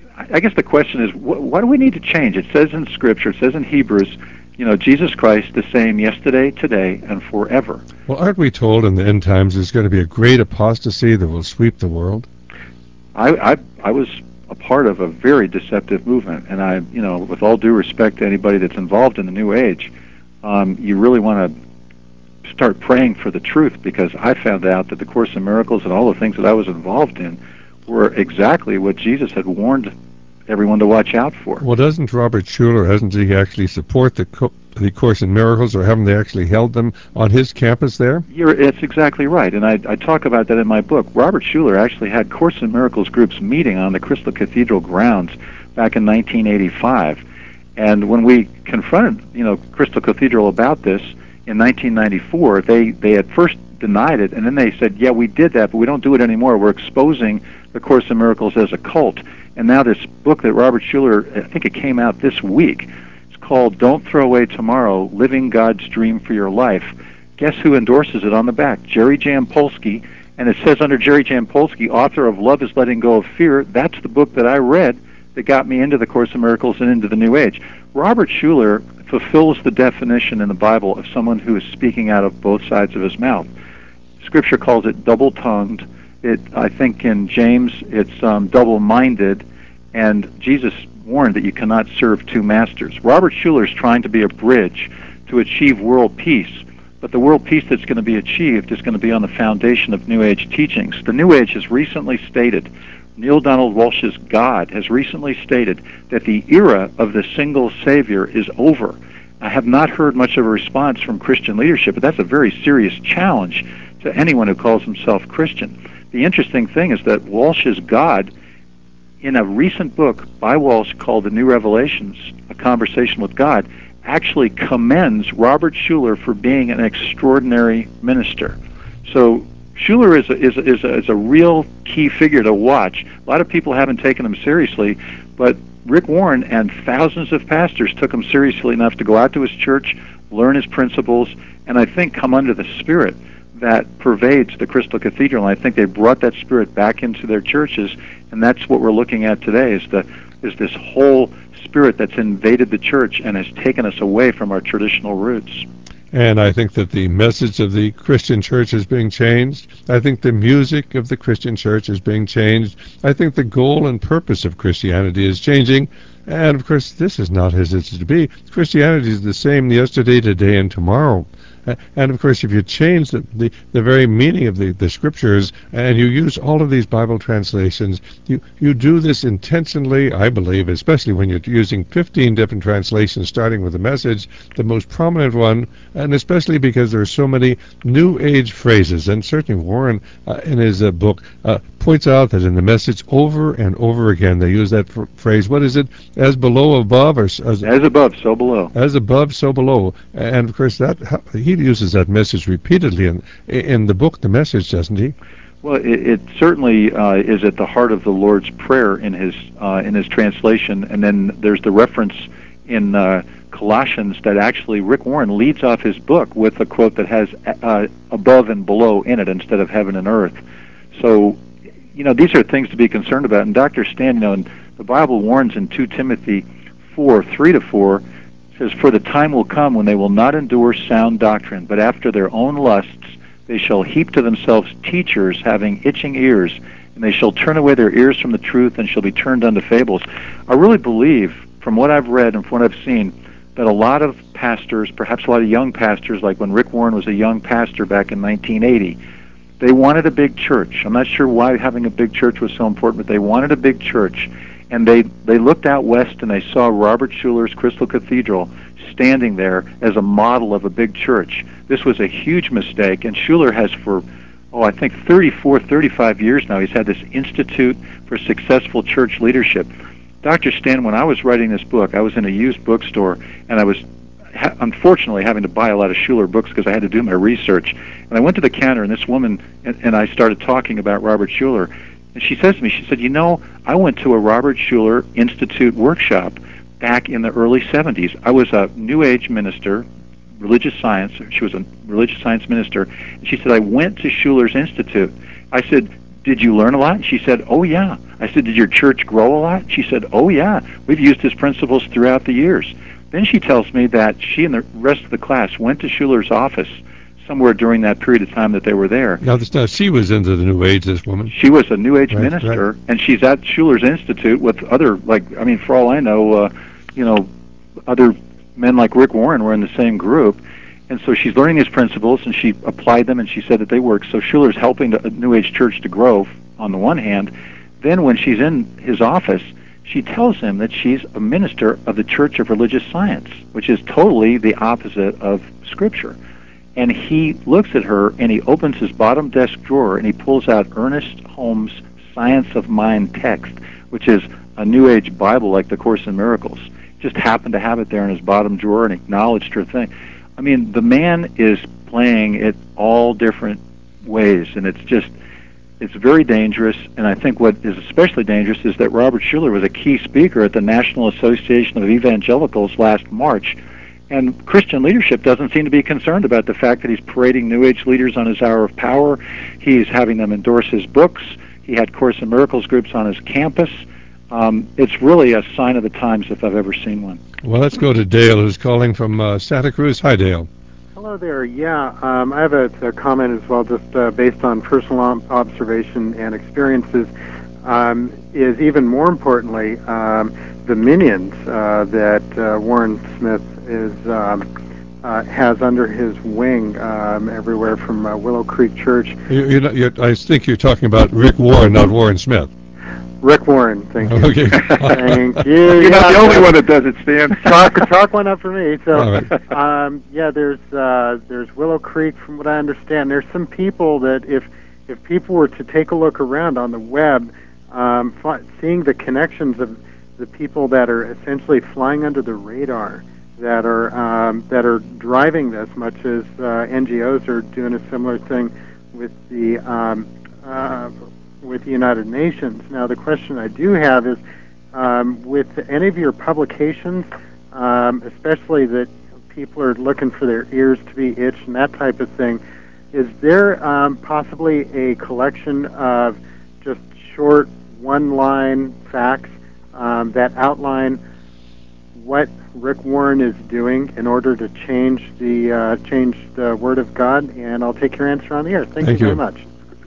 I guess the question is, what, what do we need to change? It says in Scripture, it says in Hebrews, you know, Jesus Christ the same yesterday, today, and forever. Well, aren't we told in the end times there's going to be a great apostasy that will sweep the world? I I, I was a part of a very deceptive movement, and I, you know, with all due respect to anybody that's involved in the New Age, um, you really want to start praying for the truth, because I found out that the Course in Miracles and all the things that I was involved in were exactly what Jesus had warned everyone to watch out for. Well, doesn't Robert Schuller, hasn't he actually support the co- the Course in Miracles, or haven't they actually held them on his campus there? You're, it's exactly right, and I, I talk about that in my book. Robert Schuller actually had Course in Miracles groups meeting on the Crystal Cathedral grounds back in nineteen eighty-five, and when we confronted, you know, Crystal Cathedral about this in nineteen ninety-four, they, they at first denied it, and then they said, yeah, we did that, but we don't do it anymore. We're exposing the Course in Miracles as a cult. And now this book that Robert Schuller, I think it came out this week, it's called Don't Throw Away Tomorrow, Living God's Dream for Your Life. Guess who endorses it on the back? Jerry Jampolsky. And it says under Jerry Jampolsky, author of Love is Letting Go of Fear. That's the book that I read that got me into the Course in Miracles and into the New Age. Robert Schuller fulfills the definition in the Bible of someone who is speaking out of both sides of his mouth. Scripture calls it double-tongued. It, I think in James, it's um, double-minded, and Jesus warned that you cannot serve two masters. Robert Schuller is trying to be a bridge to achieve world peace, but the world peace that's going to be achieved is going to be on the foundation of New Age teachings. The New Age has recently stated, Neil Donald Walsh's God has recently stated that the era of the single Savior is over. I have not heard much of a response from Christian leadership, but that's a very serious challenge to anyone who calls himself Christian. The interesting thing is that Walsh's God, in a recent book by Walsh called The New Revelations, A Conversation with God, actually commends Robert Schuller for being an extraordinary minister. So Schuller is a, is, a, is, a, is a real key figure to watch. A lot of people haven't taken him seriously, but Rick Warren and thousands of pastors took him seriously enough to go out to his church, learn his principles, and I think come under the spirit that pervades the Crystal Cathedral. And I think they brought that spirit back into their churches, and that's what we're looking at today, is the is this whole spirit that's invaded the church and has taken us away from our traditional roots. And I think that the message of the Christian church is being changed. I think the music of the Christian church is being changed. I think the goal and purpose of Christianity is changing. And, of course, this is not as it is to be. Christianity is the same yesterday, today, and tomorrow. And, of course, if you change the, the, the very meaning of the, the Scriptures and you use all of these Bible translations, you, you do this intentionally, I believe, especially when you're using fifteen different translations, starting with the Message, the most prominent one, and especially because there are so many New Age phrases. And certainly Warren, uh, in his uh, book, uh, points out that in the Message over and over again they use that fr- phrase, what is it, as below above? or As, as above, so below. As above, so below. And, of course, that he uses that message repeatedly in in the book, The Message, doesn't he? Well, it, it certainly uh, is at the heart of the Lord's Prayer in his uh, in his translation, and then there's the reference in uh, Colossians that actually Rick Warren leads off his book with a quote that has uh, above and below in it instead of heaven and earth. So, you know, these are things to be concerned about. And Doctor Stan, you know, and the Bible warns in Second Timothy four, three to four, says, "For the time will come when they will not endure sound doctrine, but after their own lusts they shall heap to themselves teachers having itching ears, and they shall turn away their ears from the truth and shall be turned unto fables." I really believe, from what I've read and from what I've seen, that a lot of pastors, perhaps a lot of young pastors, like when Rick Warren was a young pastor back in nineteen eighty, they wanted a big church. I'm not sure why having a big church was so important, but they wanted a big church. And they, they looked out west and they saw Robert Schuller's Crystal Cathedral standing there as a model of a big church. This was a huge mistake, and Schuller has for, oh, I think thirty-four, thirty-five years now, he's had this Institute for Successful Church Leadership. Doctor Stan, when I was writing this book, I was in a used bookstore, and I was ha- unfortunately having to buy a lot of Schuller books because I had to do my research. And I went to the counter, and this woman and, and I started talking about Robert Schuller. And she says to me, she said, "You know, I went to a Robert Schuller Institute workshop back in the early seventies. I was a New Age minister, religious science. She was a religious science minister. And she said, I went to Schuller's Institute. I said, did you learn a lot? And she said, oh, yeah. I said, did your church grow a lot? She said, oh, yeah. We've used his principles throughout the years. Then she tells me that she and the rest of the class went to Schuller's office somewhere during that period of time that they were there. Now, this, now she was into the New Age, this woman. She was a New Age right, minister, right. and she's at Schuller's Institute with other, like, I mean, for all I know, uh, you know, other men like Rick Warren were in the same group. And so she's learning his principles, and she applied them, and she said that they work. So Schuller's helping the New Age church to grow, on the one hand. Then when she's in his office, she tells him that she's a minister of the Church of Religious Science, which is totally the opposite of Scripture. And he looks at her, and he opens his bottom desk drawer, and he pulls out Ernest Holmes' Science of Mind text, which is a New Age Bible like the Course in Miracles. Just happened to have it there in his bottom drawer and acknowledged her thing. I mean, the man is playing it all different ways, and it's just, it's very dangerous. And I think what is especially dangerous is that Robert Schuller was a key speaker at the National Association of Evangelicals last March, and Christian leadership doesn't seem to be concerned about the fact that he's parading New Age leaders on his hour of power. He's having them endorse his books. He had Course in Miracles groups on his campus. Um, it's really a sign of the times if I've ever seen one. Well, let's go to Dale, who's calling from uh, Santa Cruz. Hi, Dale. Hello there. Yeah, um, I have a, a comment as well, just uh, based on personal observation and experiences. Um, is even more importantly, um, the minions uh, that uh, Warren Smith is um, uh, has under his wing, um, everywhere from uh, Willow Creek Church. You, you're not, you're, I think you're talking about Rick Warren, not Warren Smith. Rick Warren, thank you. Okay. Thank you. You're yeah, not the only one that does it, Stan. chalk, chalk one up for me. So, All right. um, yeah, there's uh, there's Willow Creek, from what I understand. There's some people that if if people were to take a look around on the web, um, fi- seeing the connections of the people that are essentially flying under the radar, that are um, that are driving this, much as uh, N G Os are doing a similar thing with the um, uh, with the United Nations. Now, the question I do have is, um, with any of your publications, um, especially that people are looking for their ears to be itched and that type of thing, is there um, possibly a collection of just short one-line facts um, that outline what Rick Warren is doing in order to change the uh, change the Word of God? And I'll take your answer on the air. Thank, Thank you you. very much.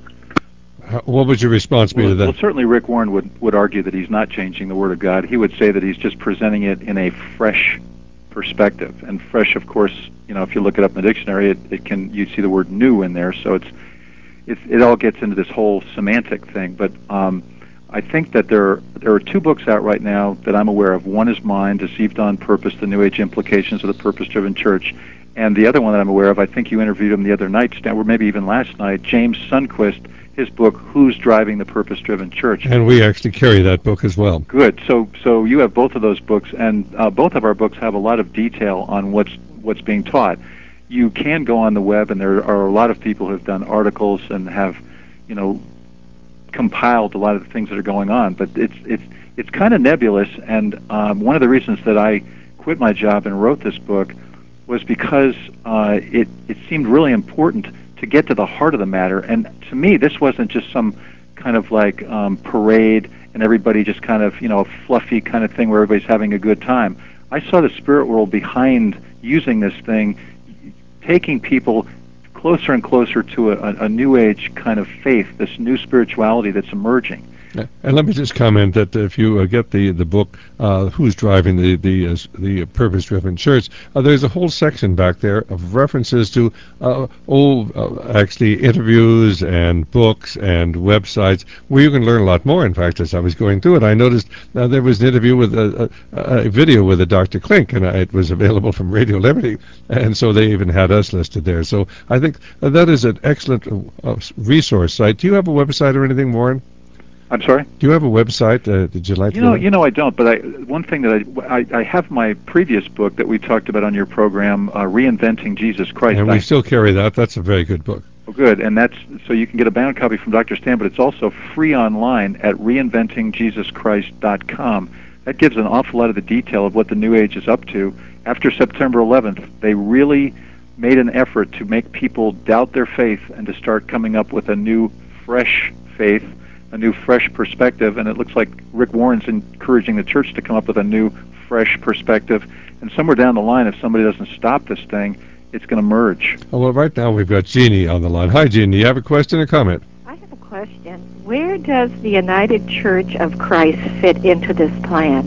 What would your response be well, to that? well, certainly Rick Warren would, would argue that he's not changing the Word of God. He would say that he's just presenting it in a fresh perspective. And fresh, of course, you know, if you look it up in the dictionary, it, it can you see the word new in there. So it's, it's it all gets into this whole semantic thing. But um, I think that there are, there are two books out right now that I'm aware of. One is mine, Deceived on Purpose, The New Age Implications of the Purpose-Driven Church. And the other one that I'm aware of, I think you interviewed him the other night, Stan, or maybe even last night, James Sundquist, his book, Who's Driving the Purpose-Driven Church? And we actually carry that book as well. Good. So so you have both of those books, and uh, both of our books have a lot of detail on what's what's being taught. You can go on the web, and there are a lot of people who have done articles and have, you know, compiled a lot of the things that are going on. But it's it's it's kind of nebulous, and um, one of the reasons that I quit my job and wrote this book was because uh, it it seemed really important to get to the heart of the matter. And to me, this wasn't just some kind of like um, parade and everybody just kind of, you know, fluffy kind of thing where everybody's having a good time. I saw the spirit world behind using this thing, taking people closer and closer to a, a new age kind of faith, this new spirituality that's emerging. And let me just comment that if you uh, get the the book, uh, Who's Driving the the uh, the Purpose-Driven Church, uh, there's a whole section back there of references to uh, old, uh, actually interviews and books and websites where you can learn a lot more. In fact, as I was going through it, I noticed uh, there was an interview with a, a, a video with a Doctor Klink, and it was available from Radio Liberty, and so they even had us listed there. So I think uh, that is an excellent uh, resource site. Do you have a website or anything, Warren? I'm sorry? Do you have a website? Uh, did you like You know, to? you know, I don't. But I, one thing that I, I, I have my previous book that we talked about on your program, uh, Reinventing Jesus Christ. And we I, still carry that. That's a very good book. oh, good. And that's so you can get a bound copy from Doctor Stan, but it's also free online at reinventing jesus christ dot com. That gives an awful lot of the detail of what the New Age is up to. After September eleventh, they really made an effort to make people doubt their faith and to start coming up with a new, fresh faith, a new, fresh perspective, and it looks like Rick Warren's encouraging the church to come up with a new, fresh perspective. And somewhere down the line, if somebody doesn't stop this thing, it's going to merge. Oh, well, right now we've got Jeannie on the line. Hi, Jeannie. You have a question or comment? I have a question. Where does the United Church of Christ fit into this plan?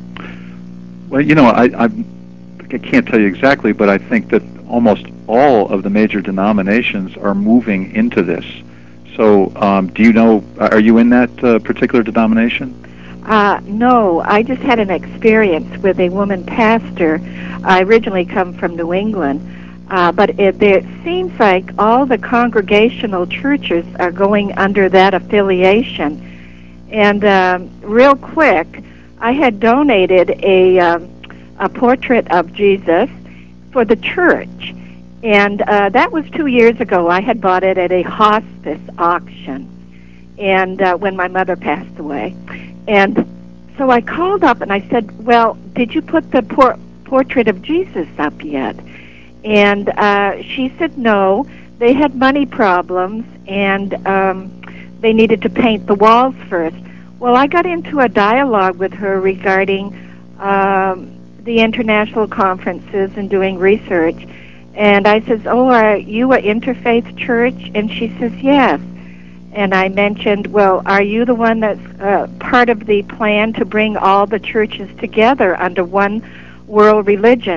Well, you know, I, I, I can't tell you exactly, but I think that almost all of the major denominations are moving into this. So, um, do you know, are you in that uh, particular denomination? Uh, no, I just had an experience with a woman pastor. I originally come from New England, uh, but it, it seems like all the congregational churches are going under that affiliation. And um, real quick, I had donated a, um, a portrait of Jesus for the church. And uh, that was two years ago. I had bought it at a hospice auction, and uh, when my mother passed away. And so I called up and I said, well, did you put the por- portrait of Jesus up yet? And uh, she said no. They had money problems, and um, they needed to paint the walls first. Well, I got into a dialogue with her regarding um, the international conferences and doing research. And I says, oh, are you an interfaith church? And she says, yes. And I mentioned, well, are you the one that's uh, part of the plan to bring all the churches together under one world religion?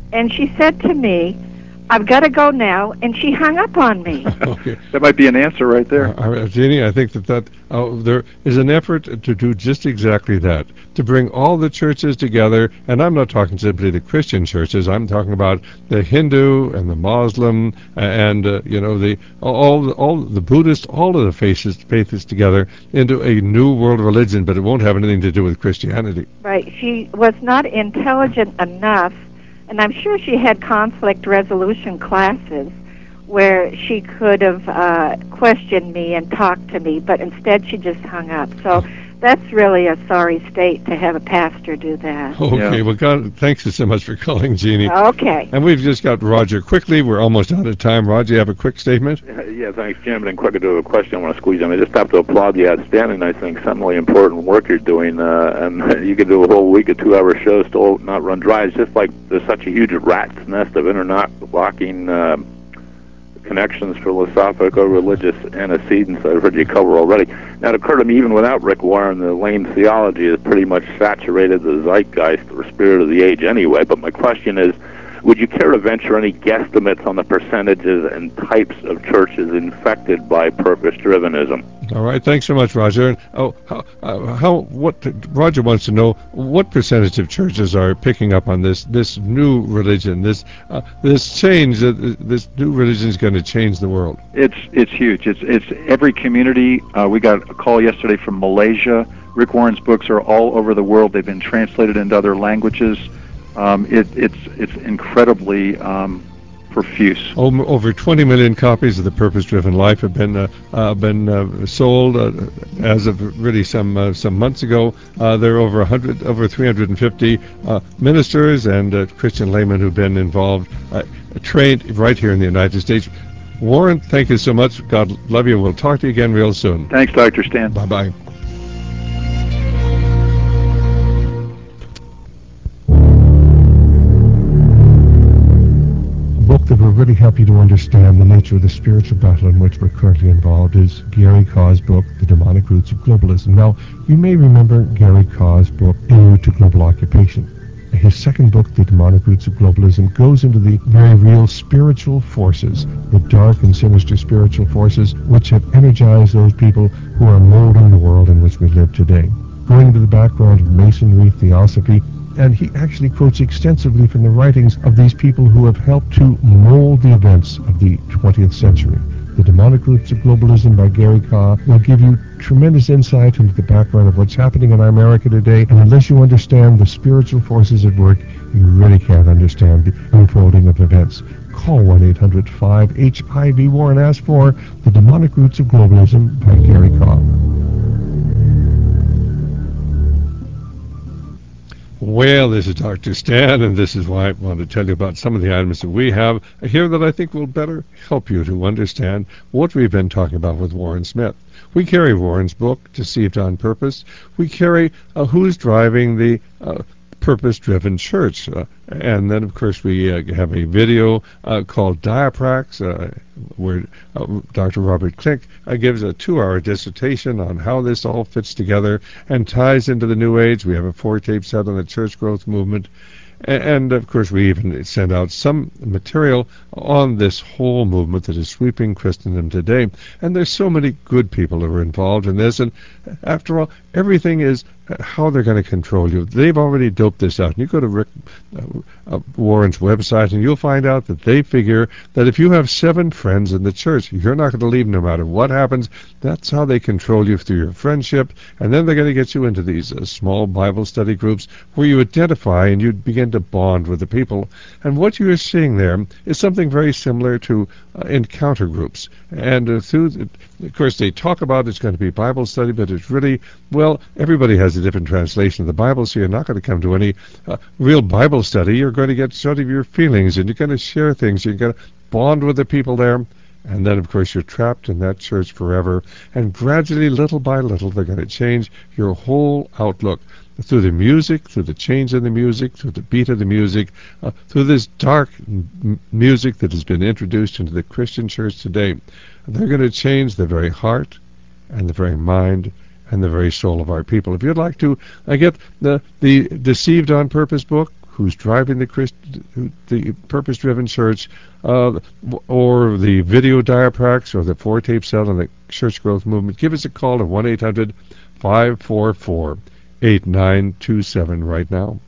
and she said to me, "I've got to go now," and she hung up on me. Okay. That might be an answer right there. Uh, uh, Jeannie, I think that, that uh, there is an effort to do just exactly that, to bring all the churches together, and I'm not talking simply the Christian churches, I'm talking about the Hindu and the Muslim and, uh, you know, the all, the, all the Buddhist, all of the faiths, faiths together into a new world religion, but it won't have anything to do with Christianity. Right. She was not intelligent enough, and I'm sure she had conflict resolution classes where she could have uh, questioned me and talked to me, but instead she just hung up. So that's really a sorry state to have a pastor do that. Okay, Yeah. well, God, thanks so much for calling, Jeannie. Okay. And we've just got Roger quickly. We're almost out of time. Roger, you have a quick statement? Yeah, thanks, Jim. And quicker to a question I want to squeeze in. I just have to applaud the outstanding, I think, seminally important work you're doing. Uh, and you could do a whole week of two-hour shows, still not run dry. It's just like there's such a huge rat's nest of interlocking uh, connections, philosophical, religious antecedents I've heard you cover already. Now, it occurred to me, even without Rick Warren, the lame theology has pretty much saturated the zeitgeist or spirit of the age anyway. But my question is, would you care to venture any guesstimates on the percentages and types of churches infected by purpose-drivenism? All right, thanks so much, Roger. Oh, how, uh, how, what? Roger wants to know what percentage of churches are picking up on this this new religion, this uh, this change. Uh, this new religion is going to change the world. It's it's huge. It's it's every community. Uh, we got a call yesterday from Malaysia. Rick Warren's books are all over the world. They've been translated into other languages. Um, it, it's it's incredibly um, profuse. Over, over twenty million copies of The Purpose-Driven Life have been uh, uh, been uh, sold uh, as of really some uh, some months ago. Uh, there are over one hundred, over three hundred fifty uh, ministers and uh, Christian laymen who've been involved, uh, trained right here in the United States. Warren, thank you so much. God love you. We'll talk to you again real soon. Thanks, Doctor Stan. Bye bye. That will really help you to understand the nature of the spiritual battle in which we're currently involved is Gary Kaw's book, The Demonic Roots of Globalism. Now, you may remember Gary Kaw's book, Ode to Global Occupation. His second book, The Demonic Roots of Globalism, goes into the very real spiritual forces, the dark and sinister spiritual forces which have energized those people who are molding the world in which we live today. Going into the background of Masonry, Theosophy, and he actually quotes extensively from the writings of these people who have helped to mold the events of the twentieth century. The Demonic Roots of Globalism by Gary Kaw will give you tremendous insight into the background of what's happening in our America today, and unless you understand the spiritual forces at work, you really can't understand the unfolding of events. Call one eight hundred five H I V war and ask for The Demonic Roots of Globalism by Gary Kaw. Well, this is Doctor Stan, and this is why I want to tell you about some of the items that we have here that I think will better help you to understand what we've been talking about with Warren Smith. We carry Warren's book, Deceived on Purpose. We carry uh, Who's Driving the uh, Purpose-Driven Church. Uh, and then, of course, we uh, have a video uh, called Diaprax, uh, where uh, Doctor Robert Klink uh, gives a two-hour dissertation on how this all fits together and ties into the New Age. We have a four-tape set on the church growth movement. And, and, of course, we even send out some material on this whole movement that is sweeping Christendom today. And there's so many good people who are involved in this. And after all, everything is how they're going to control you. They've already doped this out. And you go to Rick uh, uh, Warren's website, and you'll find out that they figure that if you have seven friends in the church, you're not going to leave no matter what happens. That's how they control you through your friendship. And then they're going to get you into these uh, small Bible study groups where you identify and you begin to bond with the people. And what you're seeing there is something very similar to uh, encounter groups. And uh, through, the, of course, they talk about it's going to be Bible study, but it's really, well, everybody has a different translation of the Bible, so you're not going to come to any uh, real Bible study. You're going to get sort of your feelings, and you're going to share things. You're going to bond with the people there. And then, of course, you're trapped in that church forever. And gradually, little by little, they're going to change your whole outlook through the music, through the change in the music, through the beat of the music, uh, through this dark m- music that has been introduced into the Christian church today. They're going to change the very heart and the very mind and the very soul of our people. If you'd like to uh, get the, the Deceived on Purpose book, Who's Driving the Christ, the Purpose-Driven Church, uh, or the video diaprax, or the four-tape set on the church growth movement, give us a call at one eight hundred five four four eight nine two seven right now.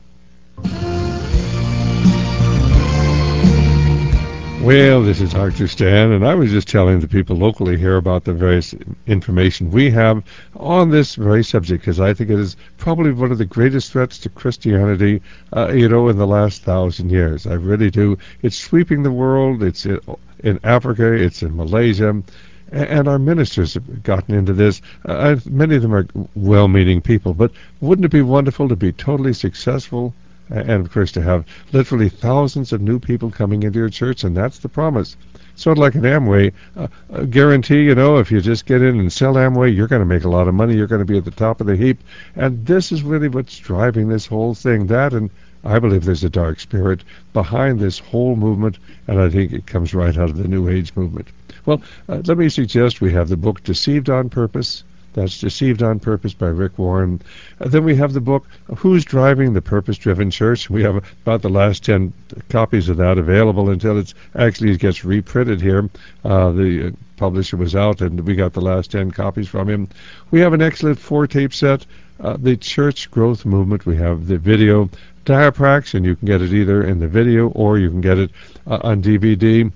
Well, this is Doctor Stan, and I was just telling the people locally here about the various information we have on this very subject, because I think it is probably one of the greatest threats to Christianity, uh, you know, in the last thousand years. I really do. It's sweeping the world. It's in, in Africa. It's in Malaysia. And our ministers have gotten into this. Uh, many of them are well-meaning people, but wouldn't it be wonderful to be totally successful? And, of course, to have literally thousands of new people coming into your church, and that's the promise. Sort of like an Amway uh, a guarantee, you know, if you just get in and sell Amway, you're going to make a lot of money. You're going to be at the top of the heap. And this is really what's driving this whole thing. That, and I believe there's a dark spirit behind this whole movement, and I think it comes right out of the New Age movement. Well, uh, let me suggest we have the book Deceived on Purpose. That's Deceived on Purpose by Rick Warren. Uh, then we have the book Who's Driving the Purpose-Driven Church. We have about the last ten copies of that available until it's actually it gets reprinted here. Uh, the uh, publisher was out, and we got the last ten copies from him. We have an excellent four-tape set, uh, The Church Growth Movement. We have the video diaprax, and you can get it either in the video or you can get it uh, on D V D.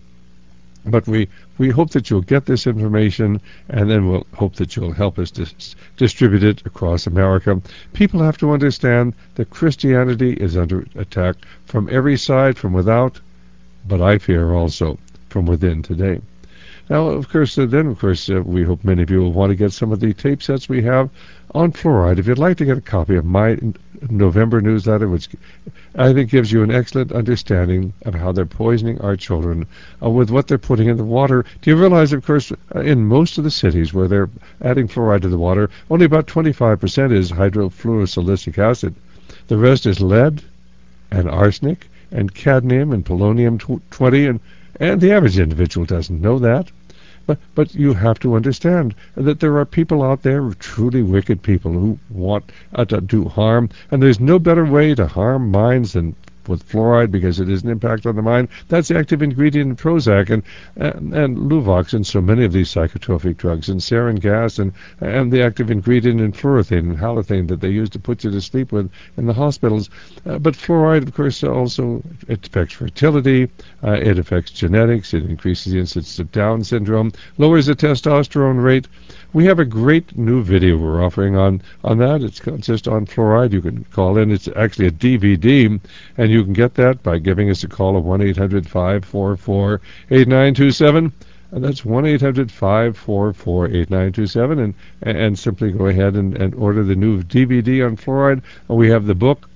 But we, we hope that you'll get this information, and then we'll hope that you'll help us dis- distribute it across America. People have to understand that Christianity is under attack from every side, from without, but I fear also from within today. Now, of course, uh, then, of course, uh, we hope many of you will want to get some of the tape sets we have on fluoride. If you'd like to get a copy of my November newsletter, which I think gives you an excellent understanding of how they're poisoning our children uh, with what they're putting in the water. Do you realize, of course, uh, in most of the cities where they're adding fluoride to the water, only about twenty-five percent is hydrofluorosilicic acid. The rest is lead and arsenic and cadmium and polonium twenty, and And the average individual doesn't know that. But but you have to understand that there are people out there, truly wicked people, who want uh, to do harm. And there's no better way to harm minds than with fluoride, because it is an impact on the mind. That's the active ingredient in Prozac and, and and Luvox and so many of these psychotropic drugs, and sarin gas, and and the active ingredient in fluorothane and halothane that they use to put you to sleep with in the hospitals. Uh, but fluoride, of course, also it affects fertility, uh, it affects genetics, it increases the incidence of Down syndrome, lowers the testosterone rate. We have a great new video we're offering on, on that. It's just on fluoride. You can call in. It's actually a D V D, and you can get that by giving us a call at one eight hundred five four four eight nine two seven. And that's one eight hundred five four four eight nine two seven, and, and simply go ahead and, and order the new D V D on fluoride. We have the book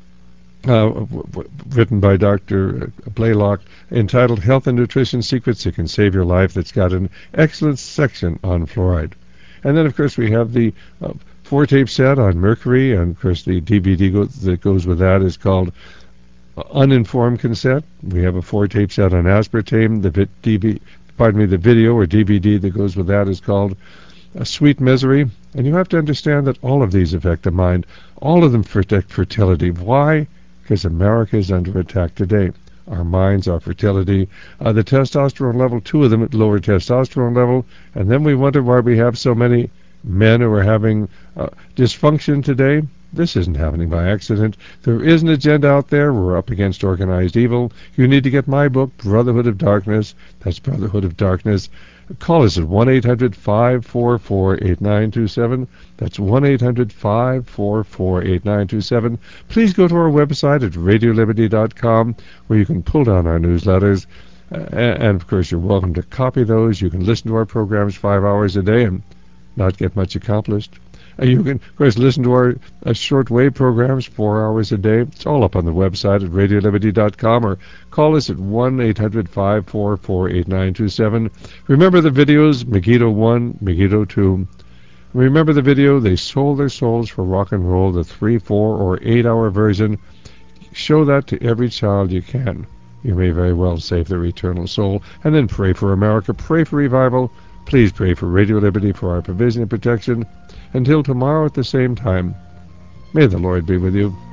Uh, w- w- written by Doctor Blaylock, entitled Health and Nutrition Secrets That Can Save Your Life, that's got an excellent section on fluoride. And then, of course, we have the uh, four-tape set on mercury, and, of course, the D V D go- that goes with that is called uh, Uninformed Consent. We have a four-tape set on aspartame. The vi- D V- pardon me, the video or D V D that goes with that is called uh, Sweet Misery. And you have to understand that all of these affect the mind. All of them affect fertility. Why? Because America is under attack today. Our minds, our fertility, uh, the testosterone level, two of them at lower testosterone level, and then we wonder why we have so many men who are having uh, dysfunction today. This isn't happening by accident. There is an agenda out there. We're up against organized evil. You need to get my book, Brotherhood of Darkness. That's Brotherhood of Darkness. Call us at one eight hundred five four four eight nine two seven. That's one eight hundred five four four eight nine two seven. Please go to our website at radio liberty dot com, where you can pull down our newsletters. Uh, and, of course, you're welcome to copy those. You can listen to our programs five hours a day and not get much accomplished. And you can, of course, listen to our uh, short-wave programs four hours a day. It's all up on the website at radio liberty dot com, or call us at one eight hundred five four four eight nine two seven. Remember the videos, Megiddo one, Megiddo two. Remember the video, They Sold Their Souls for Rock and Roll, the three, four, or eight-hour version. Show that to every child you can. You may very well save their eternal soul. And then pray for America, pray for revival. Please pray for Radio Liberty for our provision and protection. Until tomorrow at the same time, may the Lord be with you.